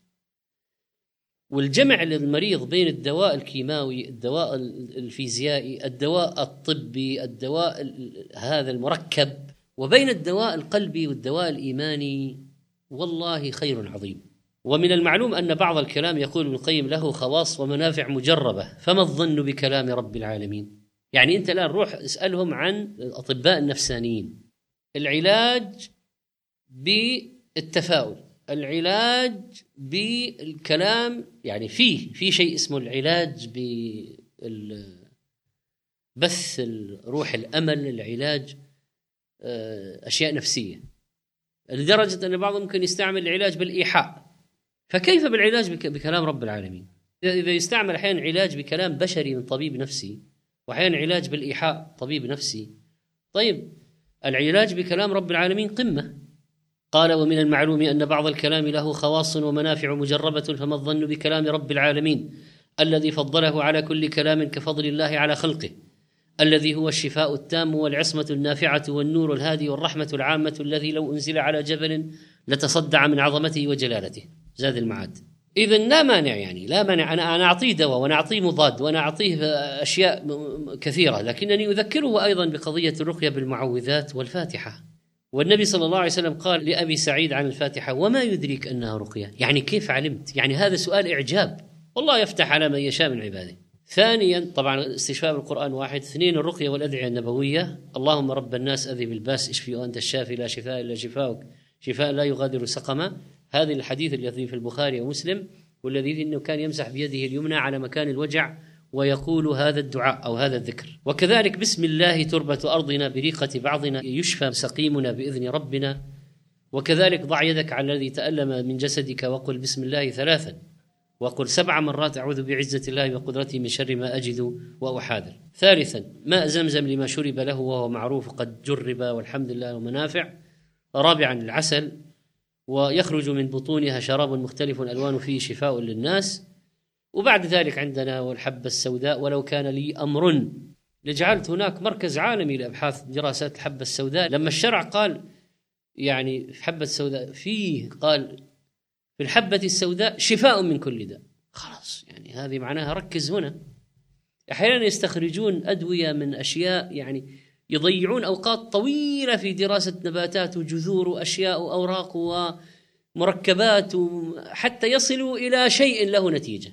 B: والجمع للمريض بين الدواء الكيماوي، الدواء الفيزيائي، الدواء الطبي، الدواء هذا المركب، وبين الدواء القلبي والدواء الإيماني، والله خير عظيم. ومن المعلوم أن بعض الكلام يقول ابن القيم له خواص ومنافع مجربة، فما الظن بكلام رب العالمين؟ يعني أنت الآن روح اسألهم عن الأطباء النفسانيين، العلاج بالتفاؤل، العلاج بالكلام، يعني فيه في شيء اسمه العلاج ببث روح الأمل، العلاج أشياء نفسية، لدرجة أن بعضهم ممكن يستعمل العلاج بالإيحاء. فكيف بالعلاج بكلام رب العالمين؟ إذا يستعمل أحيانا علاج بكلام بشري من طبيب نفسي، وأحيانا علاج بالإيحاء طبيب نفسي، طيب العلاج بكلام رب العالمين قمة. قال ومن المعلوم أن بعض الكلام له خواص ومنافع مجربة، فما الظن بكلام رب العالمين الذي فضله على كل كلام كفضل الله على خلقه، الذي هو الشفاء التام والعصمة النافعة والنور الهادي والرحمة العامة، الذي لو أنزل على جبل لتصدع من عظمته وجلالته. زاد المعاد. إذن لا مانع، يعني لا مانع أنا أنا أعطيه دواء وأنا أعطيه مضاد وأنا أعطيه أشياء كثيرة، لكنني أذكره أيضا بقضية الرقية بالمعوذات والفاتحة. والنبي صلى الله عليه وسلم قال لأبي سعيد عن الفاتحة وما يدريك أنها رقية، يعني كيف علمت؟ يعني هذا سؤال إعجاب، والله يفتح على من يشاء من عباده. ثانيا طبعا استشفاء بالقرآن واحد. اثنين الرقية والأدعية النبوية، اللهم رب الناس أذهب الباس اشفي وأنت الشافي لا شفاء إلا شفاؤك شفاء لا يغادر سقما. هذه الحديث الذي في البخاري ومسلم، والذي إنه كان يمسح بيده اليمنى على مكان الوجع ويقول هذا الدعاء أو هذا الذكر. وكذلك بسم الله تربة أرضنا بريقة بعضنا يشفى سقيمنا بإذن ربنا. وكذلك ضع يدك على الذي تألم من جسدك وقل بسم الله ثلاثا، وقل سبع مرات أعوذ بعزة الله وقدرته من شر ما أجد وأحاذر. ثالثا ماء زمزم لما شرب له وهو معروف قد جرب والحمد لله ومنافع. رابعا العسل ويخرج من بطونها شراب مختلف ألوان فيه شفاء للناس. وبعد ذلك عندنا والحبة السوداء، ولو كان لي أمر لجعلت هناك مركز عالمي لأبحاث دراسات الحبة السوداء. لما الشرع قال يعني في حبة السوداء فيه، قال في الحبة السوداء شفاء من كل داء، خلاص يعني هذه معناها ركز هنا. أحيانا يستخرجون أدوية من أشياء يعني يضيعون أوقات طويلة في دراسة نباتات وجذور وأشياء وأوراق ومركبات حتى يصلوا إلى شيء له نتيجة.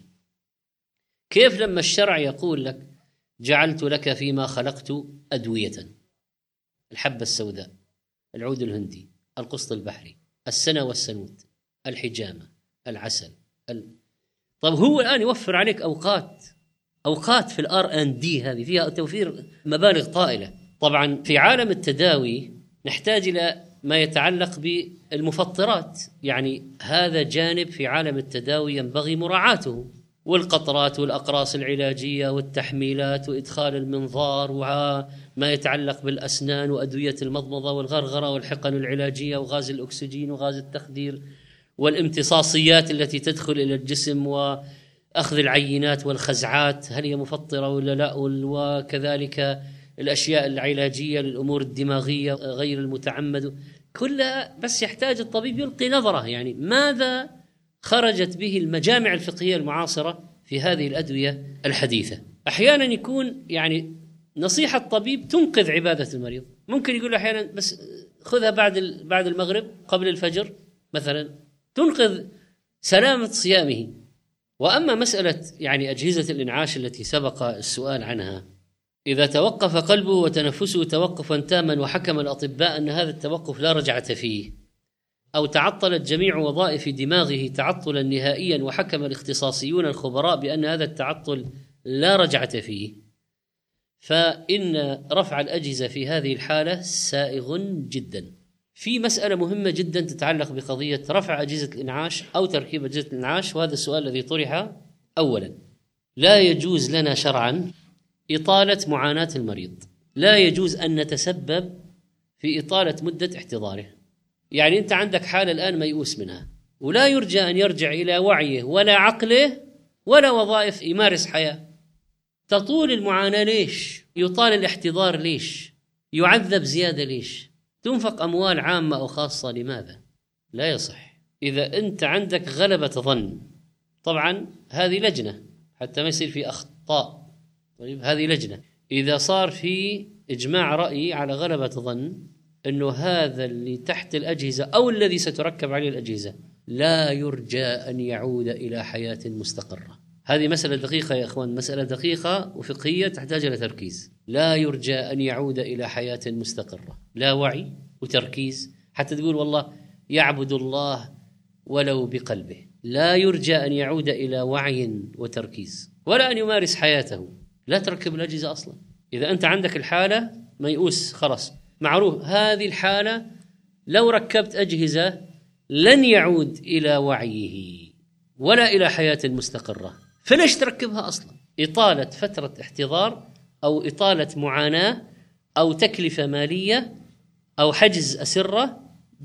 B: كيف لما الشرع يقول لك جعلت لك فيما خلقت أدوية، الحبة السوداء، العود الهندي، القسط البحري، السنة والسنود، الحجامة، العسل ال... طب هو الآن يوفر عليك أوقات أوقات في الآر أن دي، هذه فيها توفير مبالغ طائلة. طبعا في عالم التداوي نحتاج إلى ما يتعلق بالمفطرات، يعني هذا جانب في عالم التداوي ينبغي مراعاته، والقطرات والأقراص العلاجية والتحميلات وإدخال المنظار وما يتعلق بالأسنان وأدوية المضمضة والغرغرة والحقن العلاجية وغاز الأكسجين وغاز التخدير والامتصاصيات التي تدخل إلى الجسم وأخذ العينات والخزعات هل هي مفطرة ولا لا، وكذلك الأشياء العلاجية للأمور الدماغية غير المتعمد، كلها بس يحتاج الطبيب يلقي نظرة يعني ماذا خرجت به المجامع الفقهية المعاصرة في هذه الأدوية الحديثة. أحيانا يكون يعني نصيحة الطبيب تنقذ عبادة المريض، ممكن يقول أحيانا بس خذها بعد بعد المغرب قبل الفجر مثلا، تنقذ سلامة صيامه. وأما مسألة يعني أجهزة الإنعاش التي سبق السؤال عنها، إذا توقف قلبه وتنفسه توقفا تاما وحكم الأطباء أن هذا التوقف لا رجعة فيه، أو تعطلت جميع وظائف دماغه تعطلا نهائيا وحكم الاختصاصيون الخبراء بأن هذا التعطل لا رجعة فيه، فإن رفع الأجهزة في هذه الحالة سائغ جدا. في مسألة مهمة جدا تتعلق بقضية رفع أجهزة الإنعاش أو تركيب أجهزة الإنعاش، وهذا السؤال الذي طرح. أولا، لا يجوز لنا شرعا إطالة معاناة المريض، لا يجوز أن نتسبب في إطالة مدة احتضاره. يعني أنت عندك حالة الآن ميؤوس منها ولا يرجى أن يرجع إلى وعيه ولا عقله ولا وظائف يمارس حياة، تطول المعاناة ليش؟ يطال الاحتضار ليش؟ يعذب زيادة ليش؟ تنفق أموال عامة أو خاصة لماذا؟ لا يصح. إذا أنت عندك غلبة ظن، طبعا هذه لجنة حتى ما يصير في أخطاء، طيب هذه لجنة، إذا صار في إجماع رأي على غلبة ظن أنه هذا اللي تحت الأجهزة أو الذي ستركب عليه الأجهزة لا يرجى أن يعود إلى حياة مستقرة. هذه مسألة دقيقة يا أخوان، مسألة دقيقة وفقهية تحتاج إلى تركيز. لا يرجى أن يعود إلى حياة مستقرة، لا وعي وتركيز حتى تقول والله يعبد الله ولو بقلبه، لا يرجى أن يعود إلى وعي وتركيز ولا أن يمارس حياته. لا تركب الأجهزة أصلا. إذا أنت عندك الحالة ميؤوس خلاص معروف، هذه الحالة لو ركبت أجهزة لن يعود إلى وعيه ولا إلى حياة مستقرة، فليش تركبها أصلا؟ إطالة فترة احتضار أو إطالة معاناة أو تكلفة مالية أو حجز أسرة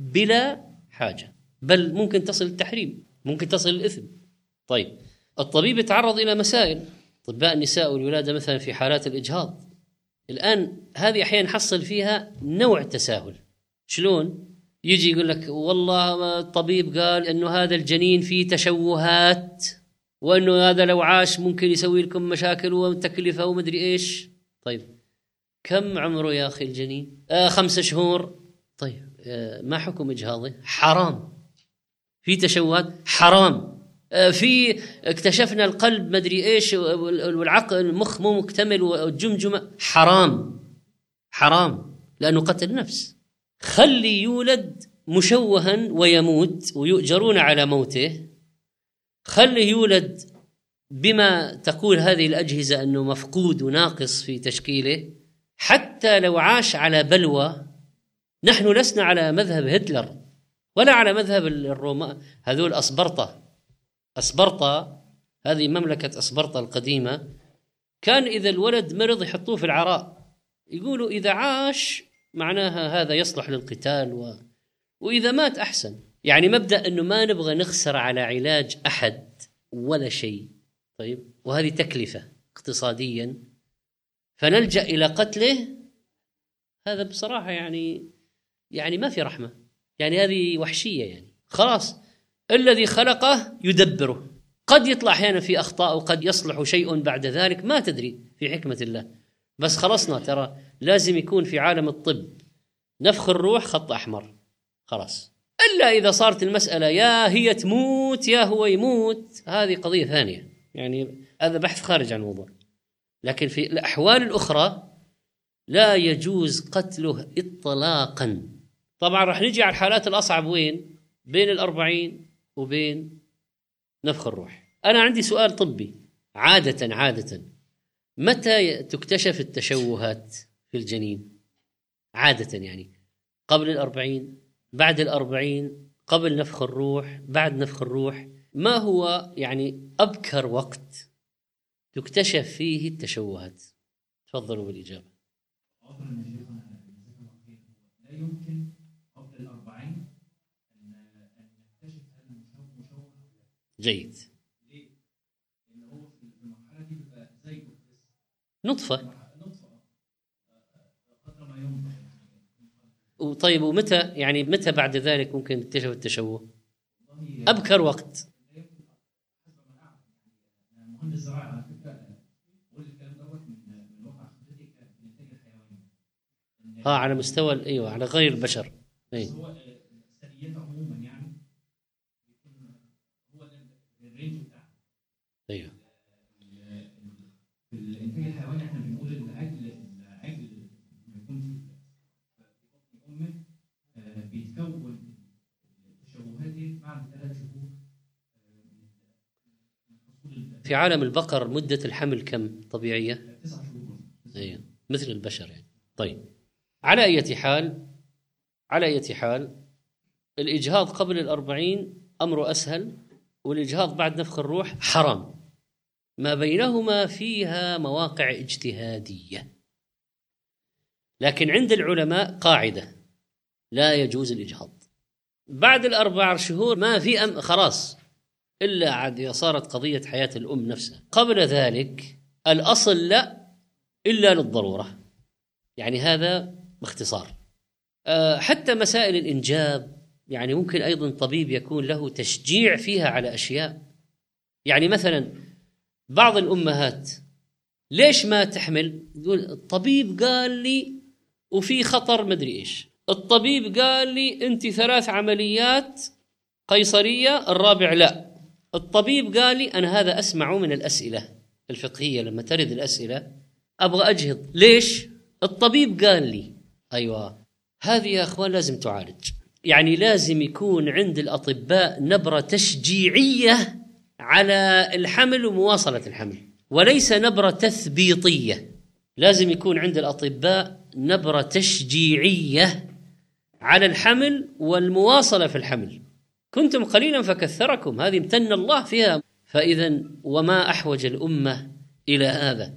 B: بلا حاجة، بل ممكن تصل التحريم، ممكن تصل الإثم. طيب الطبيب يتعرض إلى مسائل، أطباء النساء والولادة مثلا في حالات الإجهاض، الآن هذه أحيانا حصل فيها نوع تساهل. شلون؟ يجي يقول لك والله الطبيب قال أنه هذا الجنين فيه تشوهات وأنه هذا لو عاش ممكن يسوي لكم مشاكل وتكلفة ومدري إيش. طيب كم عمره يا أخي الجنين؟ آه خمسة شهور. طيب آه ما حكم إجهاضه؟ حرام. في تشوهات حرام. آه في اكتشفنا القلب مدري إيش والعقل المخ مو مكتمل والجمجمة، حرام حرام لأنه قتل نفس. خلي يولد مشوها ويموت ويؤجرون على موته، خلي يولد بما تقول هذه الأجهزة أنه مفقود وناقص في تشكيله، حتى لو عاش على بلوى. نحن لسنا على مذهب هتلر ولا على مذهب الرومان، هذول أسبرطة. أسبرطة هذه مملكة أسبرطة القديمة، كان إذا الولد مرض يحطوه في العراء، يقولوا إذا عاش معناها هذا يصلح للقتال و... وإذا مات أحسن. يعني مبدأ أنه ما نبغى نخسر على علاج أحد ولا شيء، طيب، وهذه تكلفة اقتصاديا فنلجأ إلى قتله، هذا بصراحة يعني يعني ما في رحمة، يعني هذه وحشية. يعني خلاص الذي خلقه يدبره، قد يطلع أحيانا في أخطاء وقد يصلح شيء بعد ذلك، ما تدري في حكمة الله، بس خلصنا. ترى لازم يكون في عالم الطب نفخ الروح خط أحمر خلاص، إلا إذا صارت المسألة يا هي تموت يا هو يموت، هذه قضية ثانية، يعني هذا بحث خارج عن الموضوع. لكن في الأحوال الأخرى لا يجوز قتله إطلاقا. طبعا رح نجي على الحالات الأصعب، وين؟ بين الأربعين وبين نفخ الروح. أنا عندي سؤال طبي، عادة عادة متى تكتشف التشوهات في الجنين؟ عادة يعني قبل الأربعين، بعد الأربعين، قبل نفخ الروح، بعد نفخ الروح؟ ما هو يعني أبكر وقت تكتشف فيه التشوهات؟ تفضلوا بالإجابة.
F: لا يمكن قبل الأربعين أن نكتشف هذا المشوه.
B: جيد.
F: ليه؟ لأن هو في المرحلة دي بيبقى زي
B: نطفة.
F: قدر ما يمكن.
B: وطيب ومتى يعني متى بعد ذلك ممكن نكتشف التشوه؟ أبكر وقت.
F: مهندس زراعة على فكرة يقول الكلام دوت من من واقع خبرتي في الإنتاج الحيواني.
B: اه على مستوى ايوه على غير البشر.
F: اي هو الثدييات عموما يعني بيكون هو الرينج بتاعها.
B: ايوه.
F: في الإنتاج الحيواني احنا بنقول العجل العجل بيكون في بطن أمه بيتكون التشوهات دي بعد ثلاث شهور.
B: في عالم البقر مدة الحمل كم طبيعية؟
F: تسع شهور.
B: ايوه مثل البشر يعني. طيب على أي حال على أي حال الإجهاض قبل الأربعين أمره أسهل، والإجهاض بعد نفخ الروح حرام، ما بينهما فيها مواقع اجتهادية. لكن عند العلماء قاعدة لا يجوز الإجهاض بعد الأربع شهور، ما في أم خلاص، إلا عاد صارت قضية حياة الأم نفسها. قبل ذلك الأصل لا إلا للضرورة، يعني هذا باختصار. أه حتى مسائل الإنجاب يعني ممكن أيضا طبيب يكون له تشجيع فيها على أشياء. يعني مثلا بعض الأمهات ليش ما تحمل؟ يقول الطبيب قال لي وفي خطر مدري إيش، الطبيب قال لي أنت ثلاث عمليات قيصرية الرابع لا، الطبيب قال لي. أنا هذا أسمعه من الأسئلة الفقهية لما ترد الأسئلة أبغى أجهض، ليش؟ الطبيب قال لي. أيوة هذه يا أخوان لازم تعالج، يعني لازم يكون عند الأطباء نبرة تشجيعية على الحمل ومواصلة الحمل، وليس نبرة تثبيطية. لازم يكون عند الأطباء نبرة تشجيعية على الحمل والمواصلة في الحمل. كنتم قليلا فكثركم، هذه امتن الله فيها. فإذا وما أحوج الأمة إلى هذا.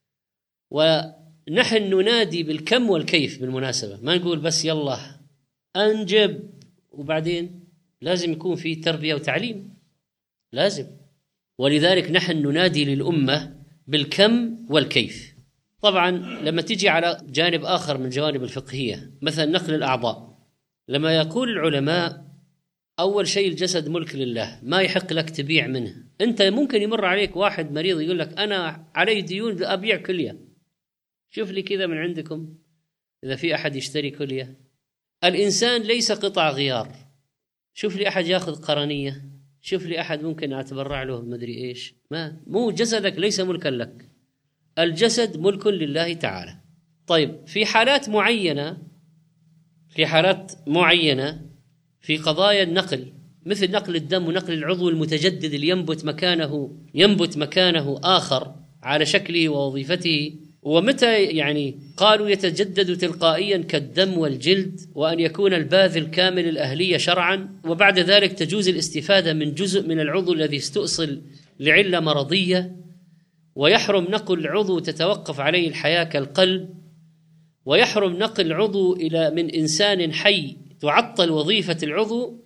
B: ونحن ننادي بالكم والكيف بالمناسبة، ما نقول بس يلا أنجب وبعدين، لازم يكون في تربية وتعليم لازم. ولذلك نحن ننادي للأمة بالكم والكيف. طبعا لما تجي على جانب آخر من جوانب الفقهية، مثلا نقل الأعضاء، لما يقول العلماء أول شيء الجسد ملك لله، ما يحق لك تبيع منه. أنت ممكن يمر عليك واحد مريض يقول لك أنا علي ديون أبيع كلية، شوف لي كذا من عندكم إذا في أحد يشتري كلية. الإنسان ليس قطع غيار، شوف لي أحد يأخذ قرنية، شوف لي أحد ممكن أتبرع له مدري إيش. ما مو جسدك ليس ملكا لك، الجسد ملك لله تعالى. طيب في حالات معينة في حالات معينة في قضايا النقل، مثل نقل الدم ونقل العضو المتجدد اللي ينبت مكانه ينبت مكانه آخر على شكله ووظيفته. ومتى يعني قالوا يتجدد تلقائيا كالدم والجلد، وأن يكون الباذل كامل الأهلية شرعا، وبعد ذلك تجوز الاستفادة من جزء من العضو الذي استؤصل لعلة مرضية، ويحرم نقل العضو تتوقف عليه الحياة كالقلب، ويحرم نقل عضو إلى من إنسان حي تعطل وظيفة العضو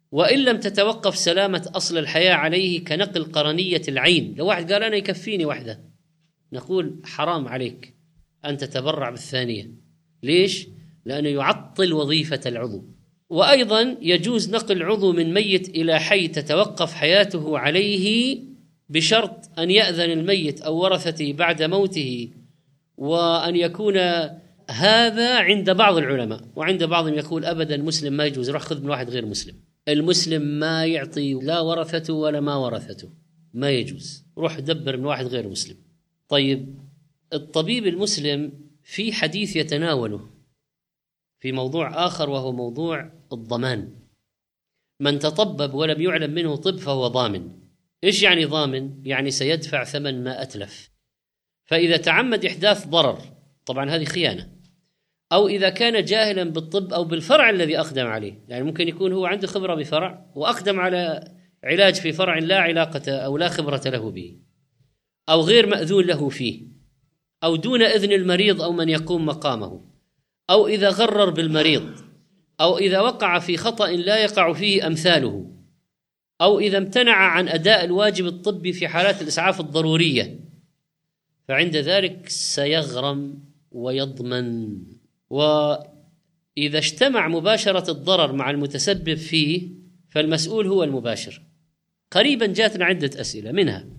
B: وإن لم تتوقف سلامة أصل الحياة عليه كنقل قرنية العين. لو واحد قال أنا يكفيني واحدة، نقول حرام عليك أن تتبرع بالثانية. ليش؟ لأنه يعطل وظيفة العضو. وأيضا يجوز نقل عضو من ميت إلى حي تتوقف حياته عليه بشرط أن يأذن الميت أو ورثته بعد موته، وأن يكون هذا عند بعض العلماء، وعند بعضهم يقول أبدا مسلم ما يجوز، روح خذ من واحد غير مسلم. المسلم ما يعطي لا ورثته ولا ما ورثته، ما يجوز، روح دبر من واحد غير مسلم. طيب الطبيب المسلم في حديث يتناوله في موضوع آخر، وهو موضوع الضمان. من تطبب ولم يعلم منه طب فهو ضامن. إيش يعني ضامن؟ يعني سيدفع ثمن ما أتلف. فإذا تعمد إحداث ضرر، طبعا هذه خيانة، أو إذا كان جاهلا بالطب أو بالفرع الذي أقدم عليه، يعني ممكن يكون هو عنده خبرة بفرع وأقدم على علاج في فرع لا علاقة أو لا خبرة له به، أو غير مأذون له فيه، أو دون إذن المريض أو من يقوم مقامه، أو إذا غرر بالمريض، أو إذا وقع في خطأ لا يقع فيه أمثاله، أو إذا امتنع عن أداء الواجب الطبي في حالات الإسعاف الضرورية، فعند ذلك سيغرم ويضمن. وإذا اجتمع مباشرة الضرر مع المتسبب فيه فالمسؤول هو المباشر. قريبا جاتنا عدة أسئلة، منها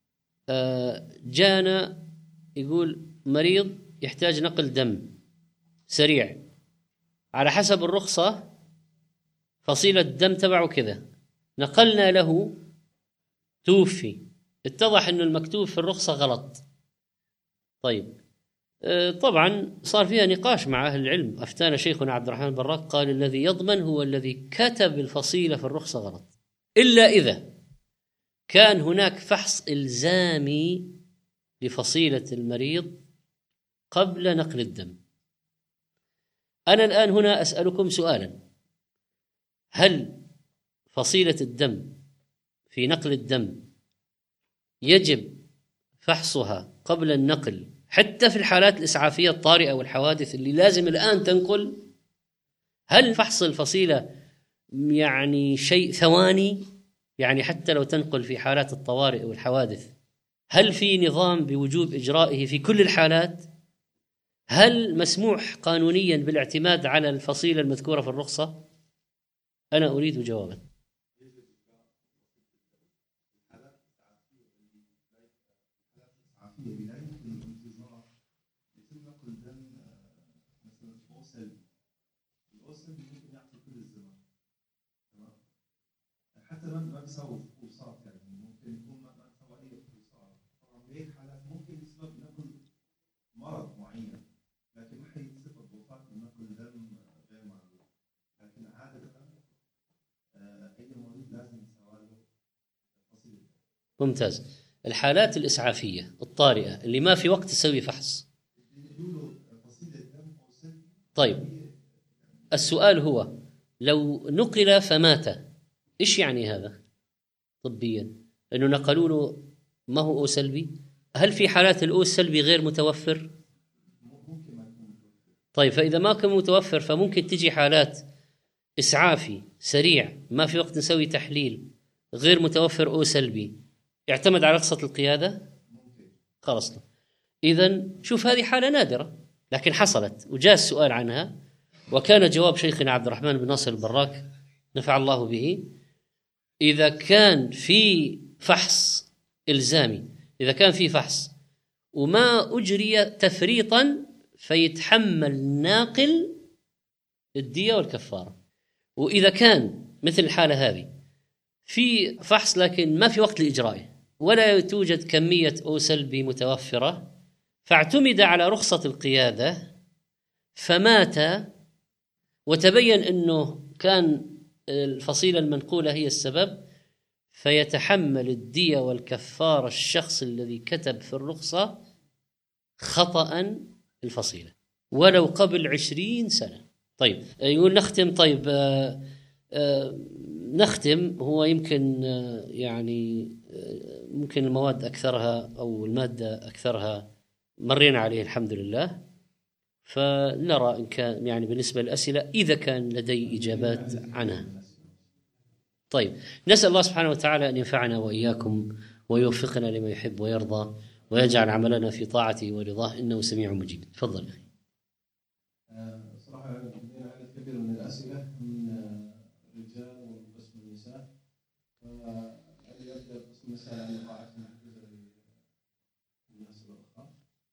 B: جانا يقول مريض يحتاج نقل دم سريع، على حسب الرخصة فصيلة الدم تبعه كذا، نقلنا له توفي، اتضح أنه المكتوب في الرخصة غلط. طيب طبعا صار فيها نقاش مع أهل العلم. أفتانا شيخنا عبد الرحمن البراك قال الذي يضمن هو الذي كتب الفصيلة في الرخصة غلط، إلا إذا كان هناك فحص إلزامي لفصيلة المريض قبل نقل الدم. أنا الآن هنا أسألكم سؤالا: هل فصيلة الدم في نقل الدم يجب فحصها قبل النقل حتى في الحالات الإسعافية الطارئة والحوادث اللي لازم الآن تنقل؟ هل فحص الفصيلة يعني شيء ثواني، يعني حتى لو تنقل في حالات الطوارئ والحوادث هل في نظام بوجوب إجرائه في كل الحالات؟ هل مسموح قانونيا بالاعتماد على الفصيلة المذكورة في الرخصة؟ أنا أريد جوابا.
F: حتى ما بيسووا فحوصات، يعني ممكن يكون ما بيسووا اي فحوصات. طبعا بهيك حالات ممكن يسبب نقل مرض معين، لكن ما حيتصف الضغوطات من نقل دم غير معروف. لكن عاده اي مريض لازم يسوى له فصيله.
B: ممتاز. الحالات الإسعافية الطارئة اللي ما في وقت تسوي فحص، طيب السؤال هو لو نقل فمات، إيش يعني هذا طبيا؟ أنه نقلوا له ما هو أو سلبي؟ هل في حالات الأو السلبي غير متوفر؟ طيب فإذا ما كان متوفر فممكن تجي حالات إسعافي سريع ما في وقت نسوي تحليل غير متوفر أو سلبي، يعتمد على رخصة القيادة؟ خلاص. إذن شوف هذه حالة نادرة لكن حصلت وجاء السؤال عنها، وكان جواب شيخنا عبد الرحمن بن ناصر البراك نفع الله به: إذا كان في فحص إلزامي، إذا كان في فحص وما أجري تفريطا فيتحمل ناقل الدية والكفارة. وإذا كان مثل الحالة هذه في فحص لكن ما في وقت لإجرائه ولا توجد كمية أو سلبي متوفرة، فاعتمد على رخصة القيادة فمات وتبين أنه كان الفصيلة المنقولة هي السبب، فيتحمل الدية والكفارة الشخص الذي كتب في الرخصة خطأ الفصيلة ولو قبل عشرين سنة. طيب يقول نختم. طيب آآ آآ نختم. هو يمكن يعني ممكن المواد أكثرها أو المادة أكثرها مرينا عليه الحمد لله، فنرى إن كان يعني بالنسبة للأسئلة إذا كان لدي إجابات عنها. طيب، نسأل الله سبحانه وتعالى أن ينفعنا وإياكم ويوفقنا لما يحب ويرضى ويجعل عملنا في طاعته ورضاه، إنه سميع مجيب. تفضل أخي.
C: صراحة عندنا عدد كبير من الأسئلة من الرجال وقسم النساء، فهل يبدأ قسم النساء عن قاعة محدودة للمناسبة الأخرى؟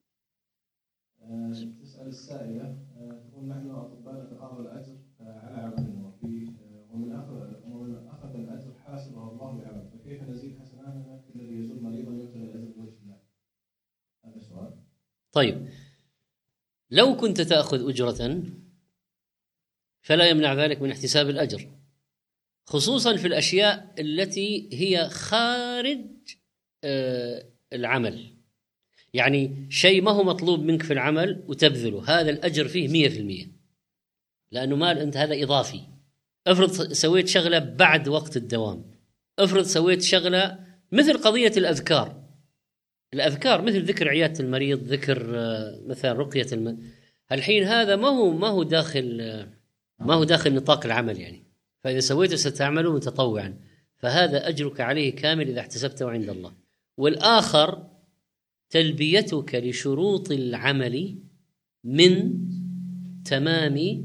C: تسأل السائلة تقول: نحن أطباء نتقاضى الأجر على عملنا، وفي ومن أخذ ومن أخذ الأجر حاسبه الله بعمل، فكيف نزيد حسناتنا الذي يزور مريضا يبتغي الأجر بوجه الله؟ هذا سؤال.
B: طيب، لو كنت تأخذ أجرة فلا يمنع ذلك من احتساب الأجر، خصوصا في الأشياء التي هي خارج العمل، يعني شيء ما هو مطلوب منك في العمل وتبذله، هذا الأجر فيه مية في المية، لأنه مال أنت هذا إضافي. افرض سويت شغلة بعد وقت الدوام، افرض سويت شغلة مثل قضية الأذكار، الأذكار مثل ذكر عيادة المريض، ذكر مثلا رقية الم... الحين هذا ما هو ما هو داخل ما هو داخل نطاق العمل يعني، فإذا سويته ستعمله متطوعا، فهذا أجرك عليه كامل إذا احتسبته عند الله. والآخر تلبيتك لشروط العمل من تمام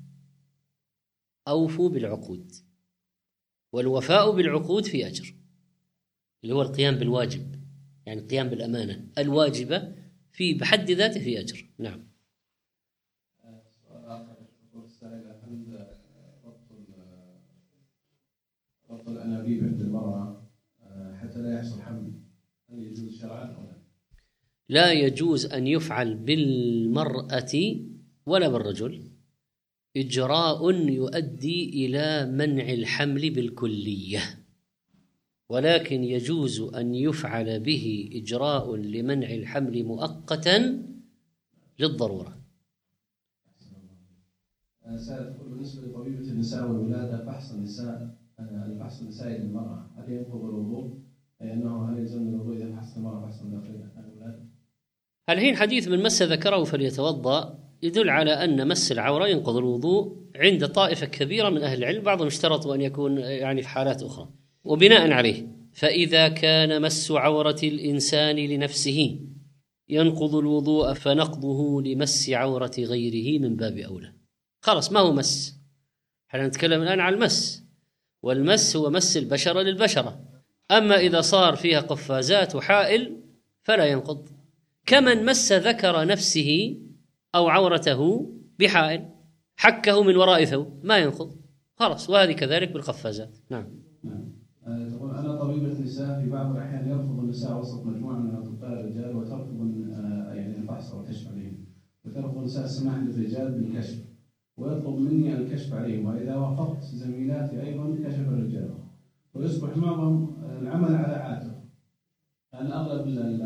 B: أوفوا بالعقود، والوفاء بالعقود في أجر، اللي هو القيام بالواجب، يعني القيام بالأمانة الواجبة في بحد ذاته في أجر. نعم.
C: سؤال آخر يقول السائل: هل ربط الأنابيب عند المرأة حتى لا يحصل حمل هل يجوز شرعا أو لا؟
B: لا يجوز أن يفعل بالمرأة ولا بالرجل إجراء يؤدي إلى منع الحمل بالكلية، ولكن يجوز أن يفعل به إجراء لمنع الحمل مؤقتا للضرورة.
C: سائل تقول: بالنسبة لطبيبة النساء والولادة، فحص النساء الفحص النسائي للمرأة هل ينقض الوضوء؟ أي أنه هل يلزم الوضوء إذا فحص المرأة فحصا داخليا أثناء الولادة؟
B: الحين حديث من مس ذكره فليتوضأ يدل على أن مس العورة ينقض الوضوء عند طائفة كبيرة من أهل العلم، بعضهم اشترطوا أن يكون يعني في حالات أخرى. وبناء عليه فإذا كان مس عورة الإنسان لنفسه ينقض الوضوء، فنقضه لمس عورة غيره من باب أولى. خلاص ما هو مس، احنا نتكلم الآن عن المس، والمس هو مس البشرة للبشرة. أما إذا صار فيها قفازات وحائل فلا ينقض، كمن مس ذكر نفسه أو عورته بحائل حكه من وراء ثوب ما ينقض خلاص، وهذه كذلك بالقفازات. نعم.
C: نعم. تقول: أنا طبيبة نساء، في بعض الأحيان يرفض النساء وسط مجموعة من أطباء الرجال وترفض يعني الفحص أو الكشف عليهم، وترفض النساء السماح للرجال بالكشف ويطلب مني الكشف عليهم، وإذا وافقت زميلاتي أيضا كشف الرجال، ويصبح معظم العمل على عادة، لأن أغلب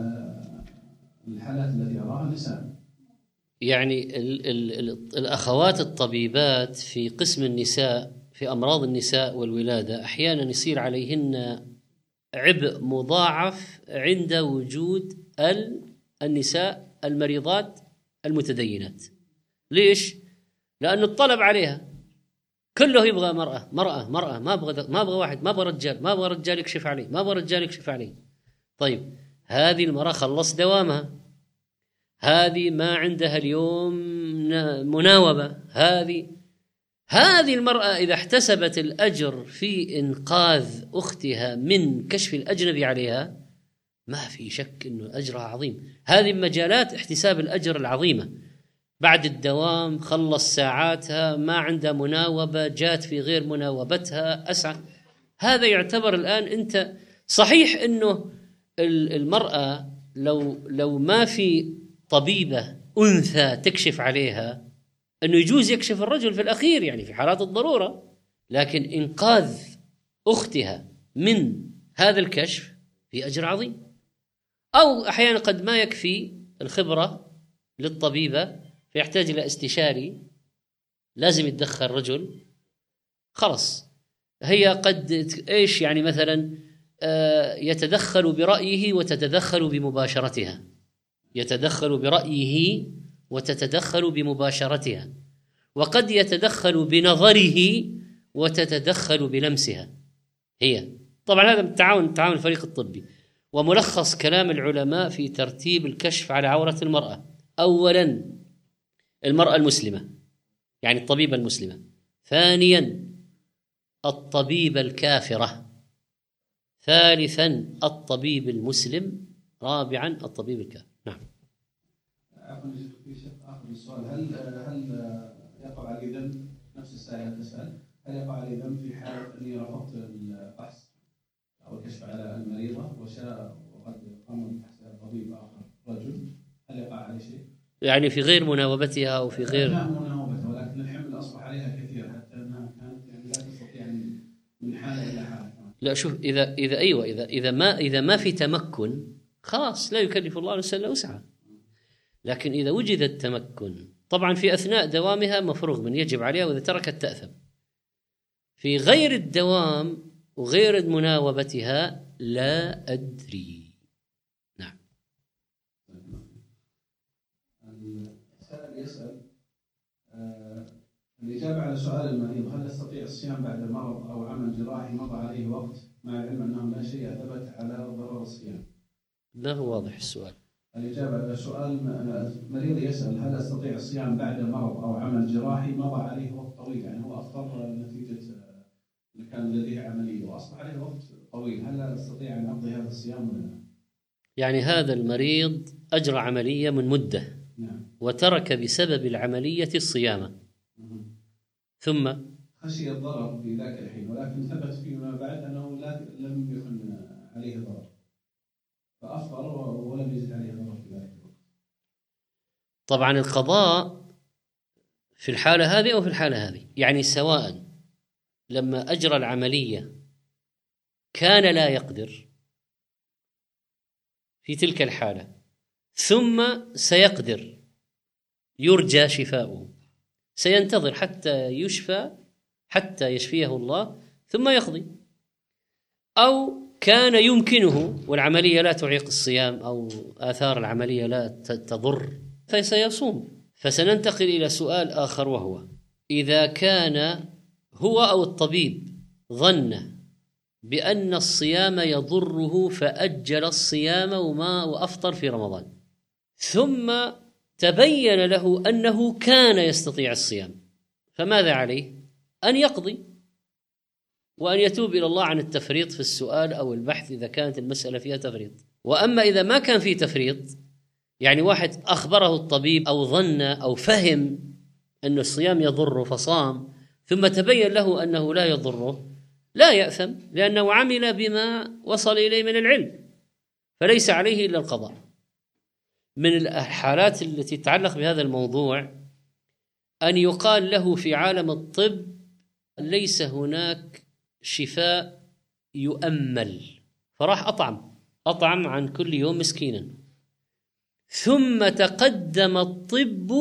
C: الحالات التي أراها نساء.
B: يعني ال ال ال الأخوات الطبيبات في قسم النساء في أمراض النساء والولادة أحيانا يصير عليهن عبء مضاعف عند وجود النساء المريضات المتدينات. ليش؟ لأن الطلب عليها كله يبغى مرأة مرأة مرأة، ما أبغى ما أبغى واحد، ما أبغى رجال، ما أبغى رجال يكشف عليه، ما أبغى رجال يكشف عليه. طيب هذه المرأة خلص دوامها، هذه ما عندها اليوم مناوبة، هذه هذه المرأة إذا احتسبت الأجر في إنقاذ أختها من كشف الأجنبي عليها ما في شك أنه أجرها عظيم. هذه مجالات احتساب الأجر العظيمة، بعد الدوام خلص ساعاتها، ما عندها مناوبة، جات في غير مناوبتها، أسعى. هذا يعتبر الآن أنت صحيح أنه المرأة لو لو ما في طبيبة أنثى تكشف عليها أنه يجوز يكشف الرجل في الأخير يعني في حالات الضرورة، لكن إنقاذ أختها من هذا الكشف في أجر عظيم. أو أحيانا قد ما يكفي الخبرة للطبيبة فيحتاج إلى استشاري، لازم يتدخل رجل، خلص هي قد إيش يعني مثلا يتدخل برأيه وتتدخل بمباشرتها، يتدخل برأيه وتتدخل بمباشرتها، وقد يتدخل بنظره وتتدخل بلمسها. هي طبعا هذا بالتعاون تعاون الفريق الطبي. وملخص كلام العلماء في ترتيب الكشف على عورة المرأة: أولا المرأة المسلمة، يعني الطبيبة المسلمة. ثانيا الطبيبة الكافرة. ثالثا الطبيب المسلم. رابعا الطبيب الكافر. نعم.
E: عفوا في شق آخر من السؤال: هل هل يقع علي ذنب، نفس السائلة تسأل، هل يقع علي ذنب في حال أني رفضت الفحص أو الكشف على المريضة وشاء وقد قام بفحصها طبيب آخر رجل، هل يقع علي شيء؟
B: يعني في غير مناوبتها أو في غير
E: لا مناوبتها، ولكن الحمل أصبح عليها كثير حتى أنها كانت يعني لا تستطيع من حالة إلى حالة.
B: لا شوف، إذا إذا أيوة إذا إذا ما إذا ما في تمكن خلاص لا يكلف الله نفسا إلا وسعها. لكن إذا وجد التمكن طبعا في أثناء دوامها مفروغ من يجب عليها، وإذا تركت تأثم. في غير الدوام وغير مناوبتها لا أدري. نعم.
E: السائل يسأل آه الإجابة على سؤال المريض: هل يستطيع الصيام بعد مرض أو عمل جراحي مضى عليه وقت، مع العلم أنه لا شيء ثبت على ضرر الصيام؟
B: لا هو واضح السؤال.
E: الإجابة على سؤال مريض يسأل: هل أستطيع الصيام بعد مرض أو عمل جراحي مضى عليه وقت طويل، يعني هو أفطر نتيجة كان لديه عملية وأصبح عليه وقت طويل، هل أستطيع أن أقضي هذا الصيام ولا لا؟
B: يعني هذا المريض أجرى عملية من مدة،
E: نعم،
B: وترك بسبب العملية الصيام، ثم
E: خشي الضرر في ذاك الحين، ولكن ثبت فيما بعد أنه لا لم يكن عليه ضرر، فأفطر ولم يزد عليه ضرر في ذلك الوقت.
B: طبعا القضاء في الحالة هذه أو في الحالة هذه، يعني سواء لما أجرى العملية كان لا يقدر في تلك الحالة ثم سيقدر، يرجى شفاؤه، سينتظر حتى يشفى، حتى يشفيه الله ثم يقضي. أو كان يمكنه والعملية لا تعيق الصيام أو آثار العملية لا تضر فسيصوم. فسننتقل إلى سؤال آخر، وهو إذا كان هو أو الطبيب ظن بأن الصيام يضره فأجل الصيام وما وأفطر في رمضان، ثم تبين له أنه كان يستطيع الصيام، فماذا عليه؟ أن يقضي وأن يتوب إلى الله عن التفريط في السؤال أو البحث إذا كانت المسألة فيها تفريط. وأما إذا ما كان فيه تفريط، يعني واحد أخبره الطبيب أو ظن أو فهم أن الصيام يضره فصام، ثم تبين له أنه لا يضره، لا يأثم، لأنه عمل بما وصل إليه من العلم، فليس عليه إلا القضاء. من الحالات التي تتعلق بهذا الموضوع أن يقال له في عالم الطب ليس هناك شفاء يؤمل، فراح أطعم أطعم عن كل يوم مسكينا، ثم تقدم الطب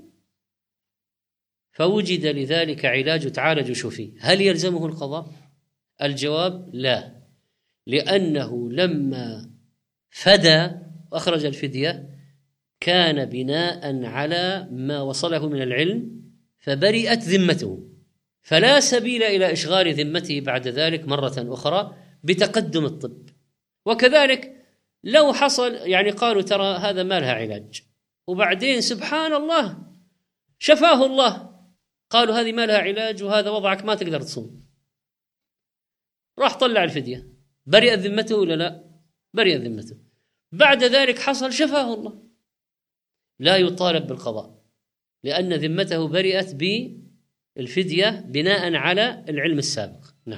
B: فوجد لذلك علاج تعالج شو فيه، هل يلزمه القضاء؟ الجواب لا، لأنه لما فدى وأخرج الفدية كان بناء على ما وصله من العلم فبرئت ذمته، فلا سبيل إلى إشغال ذمته بعد ذلك مرة أخرى بتقدم الطب. وكذلك لو حصل يعني قالوا ترى هذا ما لها علاج، وبعدين سبحان الله شفاه الله، قالوا هذه ما لها علاج وهذا وضعك ما تقدر تصوم، راح طلع الفدية، برئت ذمته ولا لا؟ برئت ذمته. بعد ذلك حصل شفاه الله، لا يطالب بالقضاء لأن ذمته برئت بالفدية بناء على العلم السابق. نعم.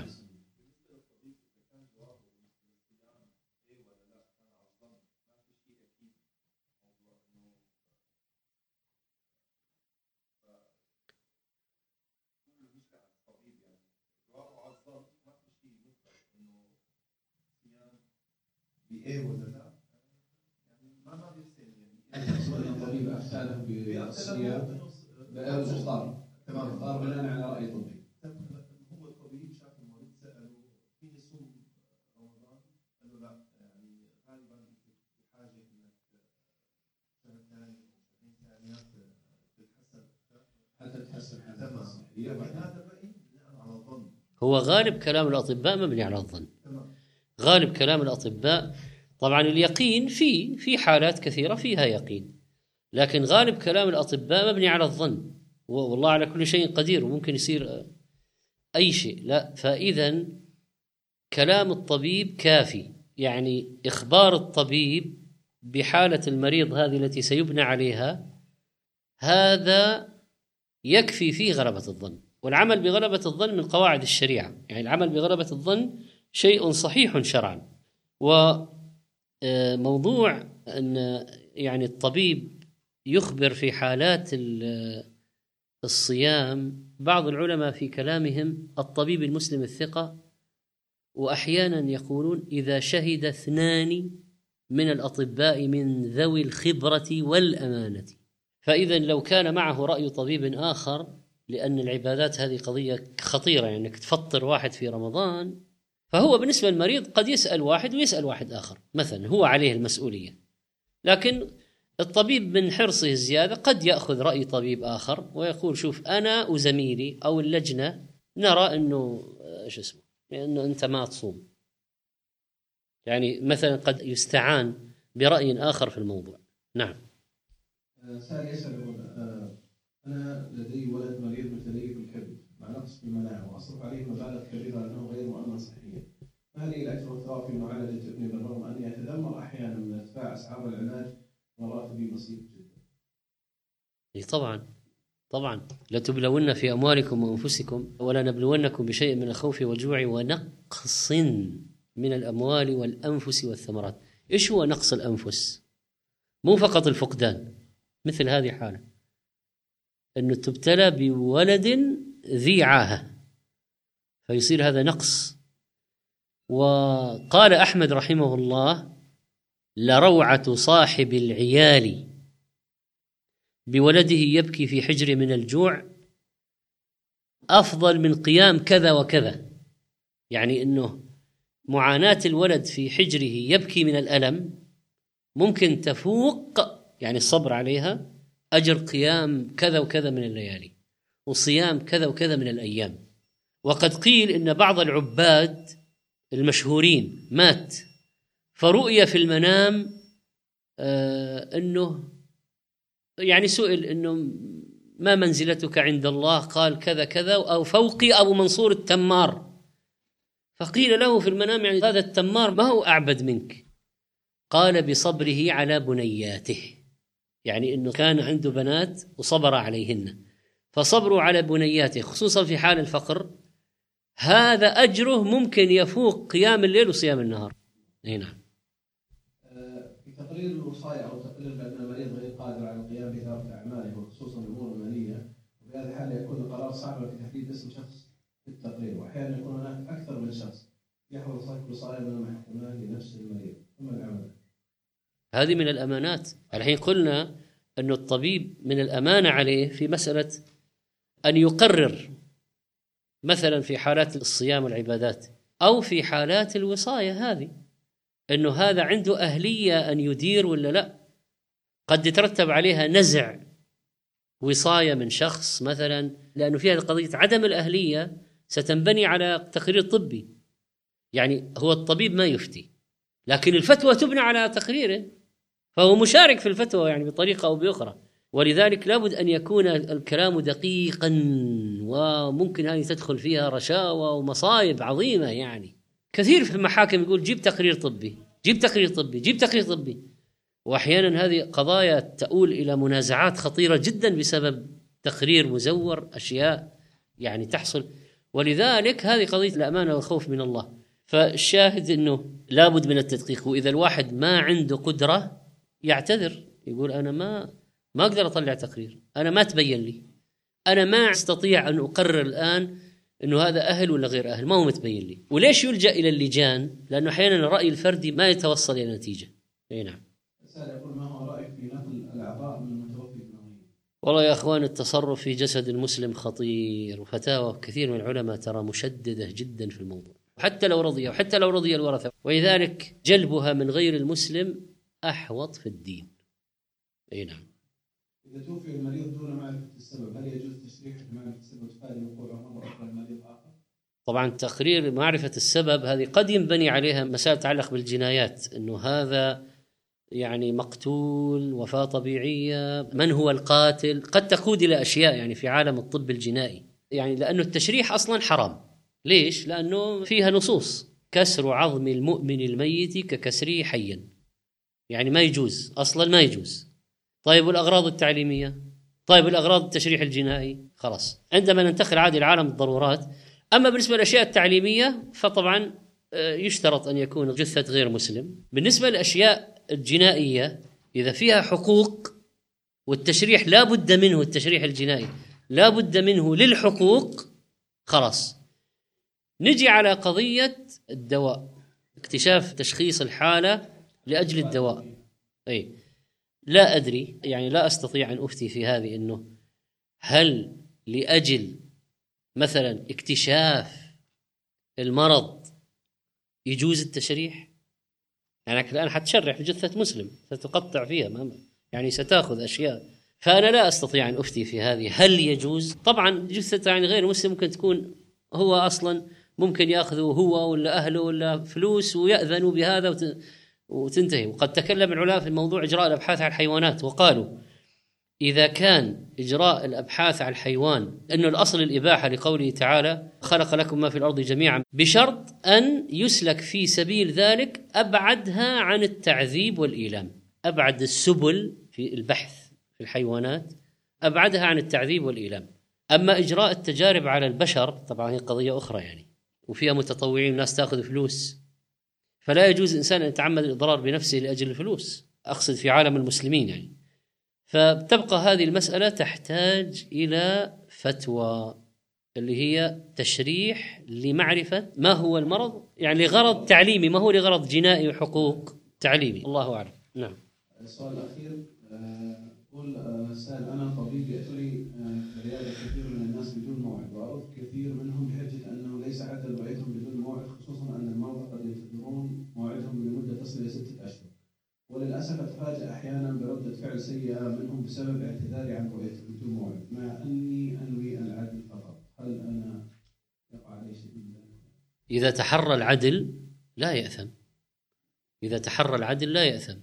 E: الطبيب أفتى له بالصيام بالإفطار، تمام، إفطار بناء على رأي طبي.
C: هو الطبيب شاف المريض سأله فين يصوم رمضان؟ قال له لا، يعني غالبا بحاجة إنك سنة ثانية أو سنتين ثانيات تتحسن
E: حتى تحسن حالتك.
C: تمام، لكن هذا الرأي بناء على ظن،
B: هو غالب كلام الأطباء مبني على الظن. غالب كلام الأطباء طبعا اليقين في في حالات كثيرة فيها يقين، لكن غالب كلام الأطباء مبني على الظن، والله على كل شيء قدير وممكن يصير أي شيء. لا، فإذا كلام الطبيب كافي، يعني إخبار الطبيب بحالة المريض هذه التي سيبنى عليها هذا يكفي فيه غلبة الظن. والعمل بغلبة الظن من قواعد الشريعة، يعني العمل بغلبة الظن شيء صحيح شرعا. وموضوع أن يعني الطبيب يخبر في حالات الصيام، بعض العلماء في كلامهم الطبيب المسلم الثقة، وأحيانا يقولون إذا شهد اثنان من الأطباء من ذوي الخبرة والأمانة. فإذا لو كان معه رأي طبيب آخر، لأن العبادات هذه قضية خطيرة، يعني أنك تفطر واحد في رمضان، فهو بالنسبة للمريض قد يسأل واحد ويسأل واحد آخر مثلا، هو عليه المسؤولية. لكن الطبيب من حرصه الزيادة قد يأخذ رأي طبيب آخر ويقول شوف أنا وزميلي أو اللجنة نرى أنه إيش اسمه أنه أنت ما تصوم، يعني مثلا قد يستعان برأي آخر في الموضوع. نعم.
C: سائل يسأل يقول أنا لدي ولد مريض بتليف الكبد مع نقص في المناعة وأصرف عليه مبالغ كبيرة لأنه غير مؤمن صحيا، فهل لي الأجر والثواب في معالجة ابني بالرغم أني أتذمر أحيانا من ارتفاع أسعار العلاج وراتبي بسيط جدا؟
B: إيه طبعا طبعا، لتبلون في أموالكم وأنفسكم ولا نبلونكم بشيء من الخوف والجوع ونقص من الأموال والأنفس والثمرات. إيش هو نقص الأنفس؟ مو فقط الفقدان، مثل هذه حالة أنه تبتلى بولد ذي عاهة فيصير هذا نقص. وقال أحمد رحمه الله لروعة صاحب العيال بولده يبكي في حجر من الجوع أفضل من قيام كذا وكذا، يعني أنه معاناة الولد في حجره يبكي من الألم ممكن تفوق يعني الصبر عليها أجر قيام كذا وكذا من الليالي وصيام كذا وكذا من الأيام. وقد قيل إن بعض العباد المشهورين مات فرؤية في المنام آه أنه يعني سئل أنه ما منزلتك عند الله؟ قال كذا كذا أو فوقي أبو منصور التمار. فقيل له في المنام يعني هذا التمار ما هو أعبد منك؟ قال بصبره على بنياته، يعني أنه كان عنده بنات وصبر عليهن، فصبروا على بنياته خصوصا في حال الفقر هذا أجره ممكن يفوق قيام الليل وصيام النهار. هنا
C: في تقرير الوصاية أو تقرير بأن المريض غير قادر على القيام بإدارة أعماله وخصوصا الأمور المالية، وفي هذه الحالة يكون القرار صعبا في تحديد اسم شخص في التقرير، وأحيانا يكون هناك أكثر من شخص يحمل صاحب الوصاية من المحكمة لنفس المريض، ثم العمل.
B: هذه من الأمانات. الحين قلنا أن الطبيب من الأمانة عليه في مسألة أن يقرر مثلا في حالات الصيام والعبادات أو في حالات الوصاية هذه أنه هذا عنده أهلية أن يدير ولا لا. قد يترتب عليها نزع وصاية من شخص مثلا، لأنه فيها قضية عدم الأهلية ستنبني على تقرير طبي، يعني هو الطبيب ما يفتي لكن الفتوى تبنى على تقريره، فهو مشارك في الفتوى يعني بطريقة أو بأخرى. ولذلك لابد أن يكون الكلام دقيقا، وممكن هذه تدخل فيها رشاوى ومصايب عظيمة. يعني كثير في المحاكم يقول جيب تقرير طبي جيب تقرير طبي جيب تقرير طبي، وأحيانا هذه قضايا تؤول إلى منازعات خطيرة جدا بسبب تقرير مزور، أشياء يعني تحصل. ولذلك هذه قضية الأمانة والخوف من الله. فالشاهد أنه لابد من التدقيق، وإذا الواحد ما عنده قدرة يعتذر يقول أنا ما ما أقدر أطلع تقرير، أنا ما تبين لي، أنا ما أستطيع أن أقرر الآن أنه هذا أهل ولا غير أهل، ما هو متبين لي. وليش يلجأ إلى اللجان؟ لأنه أحيانا الرأي الفردي ما يتوصل إلى نتيجة. أي نعم.
C: يقول ما هو رأيك في نقل الأعضاء من المتوفي بالمريض؟
B: والله يا أخوان التصرف في جسد المسلم خطير، وفتاوى كثير من العلماء ترى مشددة جدا في الموضوع، حتى لو رضي وحتى لو رضي الورثة، ولذلك جلبها من غير المسلم أحوط في الدين. أي نعم.
C: إذا توفي المريض دون معرفة السبب هل يجوز تشريح معرفة السبب تفادي وقوع مرض أخرى المريض آخر؟
B: طبعا تقرير معرفة السبب هذه قد ينبني عليها مسائل تتعلق بالجنايات، أنه هذا يعني مقتول، وفاة طبيعية، من هو القاتل، قد تقود إلى أشياء يعني في عالم الطب الجنائي، يعني لأنه التشريح أصلا حرام. ليش؟ لأنه فيها نصوص: كسر عظم المؤمن الميت ككسره حيا، يعني ما يجوز أصلا، ما يجوز. طيب والأغراض التعليمية؟ طيب الأغراض التشريح الجنائي؟ خلاص عندما ننتقل عادي لعالم الضرورات. أما بالنسبة للأشياء التعليمية فطبعا يشترط أن يكون جثة غير مسلم. بالنسبة للأشياء الجنائية إذا فيها حقوق، والتشريح لا بد منه، التشريح الجنائي لا بد منه للحقوق، خلاص. نجي على قضية الدواء، اكتشاف تشخيص الحالة لأجل الدواء. أي لا أدري، يعني لا أستطيع أن أفتي في هذه، أنه هل لأجل مثلا اكتشاف المرض يجوز التشريح؟ يعني الآن حتشرح جثة مسلم، ستقطع فيها، يعني ستأخذ أشياء، فأنا لا أستطيع أن أفتي في هذه هل يجوز. طبعا جثة يعني غير مسلم ممكن تكون هو أصلا ممكن يأخذه هو ولا أهله ولا فلوس ويأذنوا بهذا وتنتهي. وقد تكلم العلماء في موضوع إجراء الأبحاث على الحيوانات، وقالوا إذا كان إجراء الأبحاث على الحيوان أنه الأصل الإباحة لقوله تعالى خلق لكم ما في الأرض جميعا، بشرط أن يسلك في سبيل ذلك أبعدها عن التعذيب والإيلام، أبعد السبل في البحث في الحيوانات أبعدها عن التعذيب والإيلام. أما إجراء التجارب على البشر طبعا هي قضية أخرى يعني، وفيها متطوعين الناس تأخذ فلوس، فلا يجوز إنسان أن يتعمد الإضرار بنفسه لأجل الفلوس، أقصد في عالم المسلمين يعني. فبتبقى هذه المسألة تحتاج إلى فتوى اللي هي تشريح لمعرفة ما هو المرض، يعني لغرض تعليمي، ما هو لغرض جنائي وحقوق تعليمي. الله أعلم. نعم.
E: السؤال الأخير، قل سأل أنا طبيب يأتي لي عيادة كثير من الناس بدون موعد، وأرد كثير منهم بحجة أنه ليس عدل رؤيتهم بدون موعد، خصوصا أن المرضى قد ينتظرون موعدهم لمدة تصل إلى ستة أشهر، وللأسف أتفاجأ أحيانا بردة فعل سيئة منهم بسبب اعتذاري عن رؤيتهم بدون موعد، مع أني أنوي العدل فقط. هل أنا يقع علي شيء من ذلك؟
B: إذا تحرى العدل لا يأثم، إذا تحرى العدل لا يأثم.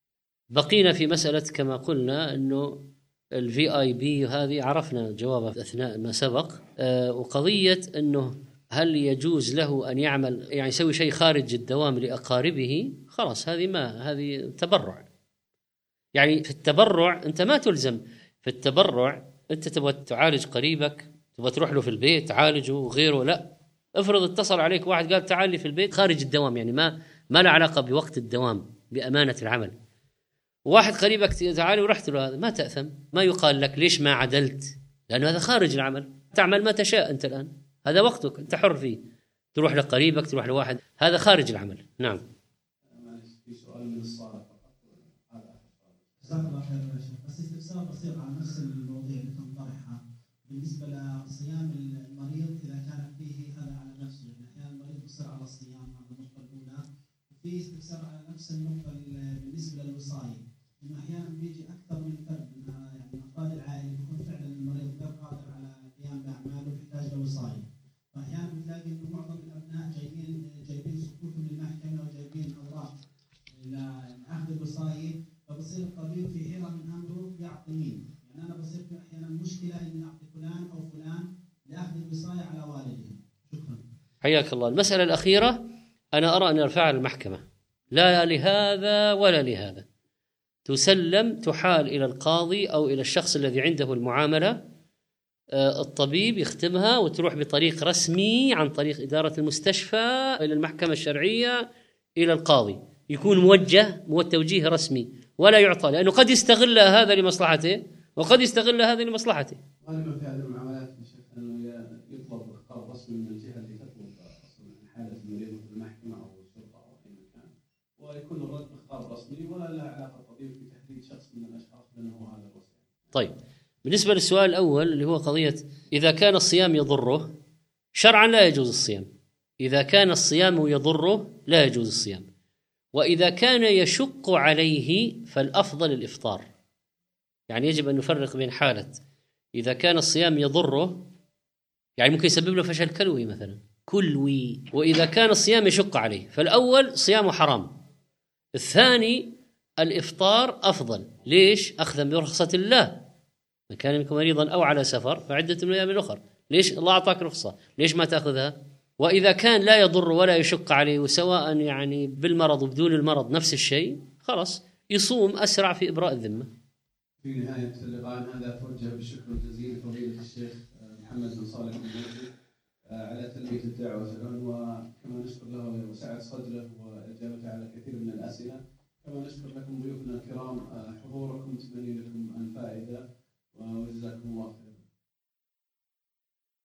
B: بقينا في مسألة كما قلنا أنه الفي آي بي هذه عرفنا جوابها أثناء ما سبق، أه وقضية أنه هل يجوز له أن يعمل يعني يسوي شيء خارج الدوام لأقاربه، خلاص هذه ما هذه تبرع. يعني في التبرع أنت ما تلزم، في التبرع أنت تبغى تعالج قريبك، تبغى تروح له في البيت تعالجه وغيره، لا. افرض اتصل عليك واحد قال تعال لي في البيت خارج الدوام، يعني ما ما له علاقة بوقت الدوام بأمانة العمل، واحد قريبك تعال ورحت له، هذا ما تأثم، ما يقال لك ليش ما عدلت، لأنه هذا خارج العمل، تعمل ما تشاء أنت الآن، هذا وقتك أنت حر فيه، تروح لقريبك تروح لواحد، هذا خارج العمل. نعم.
E: في سؤال من الصالة فقط.
G: جزاك الله خير يا شيخ، بس استفسار بسيط عن نفس المواضيع اللي كنت طرحها بالنسبة لصيام المريض إذا كان فيه أذى على نفسه، يعني أحيانا المريض يصر على الصيام، هذا النقطة الأولى. وفي استفسار على نفس النقطة بالنسبة للوصاية، إنه أحيانا بيجي أكثر من فرد من يعني أفراد العائلة بيكون فعلا المريض غير قادر على القيام بأعماله ويحتاج لوصاية، فأحيانا بتلاقي إنه معظم الأبناء جايبين جايبين صكوكهم للمحكمة وجايبين أوراق لأخذ الوصاية، فبصير الطبيب في حيرة من أمره يعطي مين، يعني أنا بصير في أحيانا مشكلة إني أعطي فلان أو فلان لأخذ الوصاية على والدهم. شكرا.
B: حياك الله. المسألة الأخيرة أنا أرى أن يرفعها المحكمة، لا لهذا ولا لهذا، تسلم تحال إلى القاضي أو إلى الشخص الذي عنده المعاملة، الطبيب يختمها وتروح بطريق رسمي عن طريق إدارة المستشفى إلى المحكمة الشرعية إلى القاضي، يكون موجه توجيه رسمي ولا يعطى، لأنه قد يستغل هذا لمصلحته وقد يستغل هذا لمصلحته.
E: غالبا في هذه المعاملات أنه يطلب إخطار رسمي من الجهة اللي تطلب حالة المريض مثل المحكمة أو الشرطة أو أي مكان، ويكون الرد إخطار رسمي ولا له علاقة الطبيب بتحديد شخص من الأشخاص لأنه هذا الوصف.
B: طيب بالنسبة للسؤال الأول اللي هو قضية إذا كان الصيام يضره، شرعا لا يجوز الصيام. إذا كان الصيام يضره لا يجوز الصيام، وإذا كان يشق عليه فالأفضل الإفطار. يعني يجب أن نفرق بين حالة إذا كان الصيام يضره، يعني ممكن يسبب له فشل كلوي مثلا، كلوي، وإذا كان الصيام يشق عليه فالأول صيامه حرام، الثاني الإفطار أفضل. ليش؟ أخذا برخصة الله، من كان منكم مريضا أو على سفر فعدة من أيام الأخر. ليش الله أعطاك رخصة؟ ليش ما تأخذها؟ وإذا كان لا يضر ولا يشق عليه، وسواء يعني بالمرض وبدون المرض نفس الشيء، خلاص يصوم أسرع في إبراء الذمة.
E: في نهاية اللقاء هذا أتوجه بالشكر الجزيل لفضيلة الشيخ محمد بن صالح المنجد على تلبية الدعوة، وكما نشكر له وسعة صدره وإجابته على كثير من الأسئلة. كما نشكر لكم ضيوفنا الكرام حضوركم، نتمنى لكم الفائدة وجزاكم الله خيرا.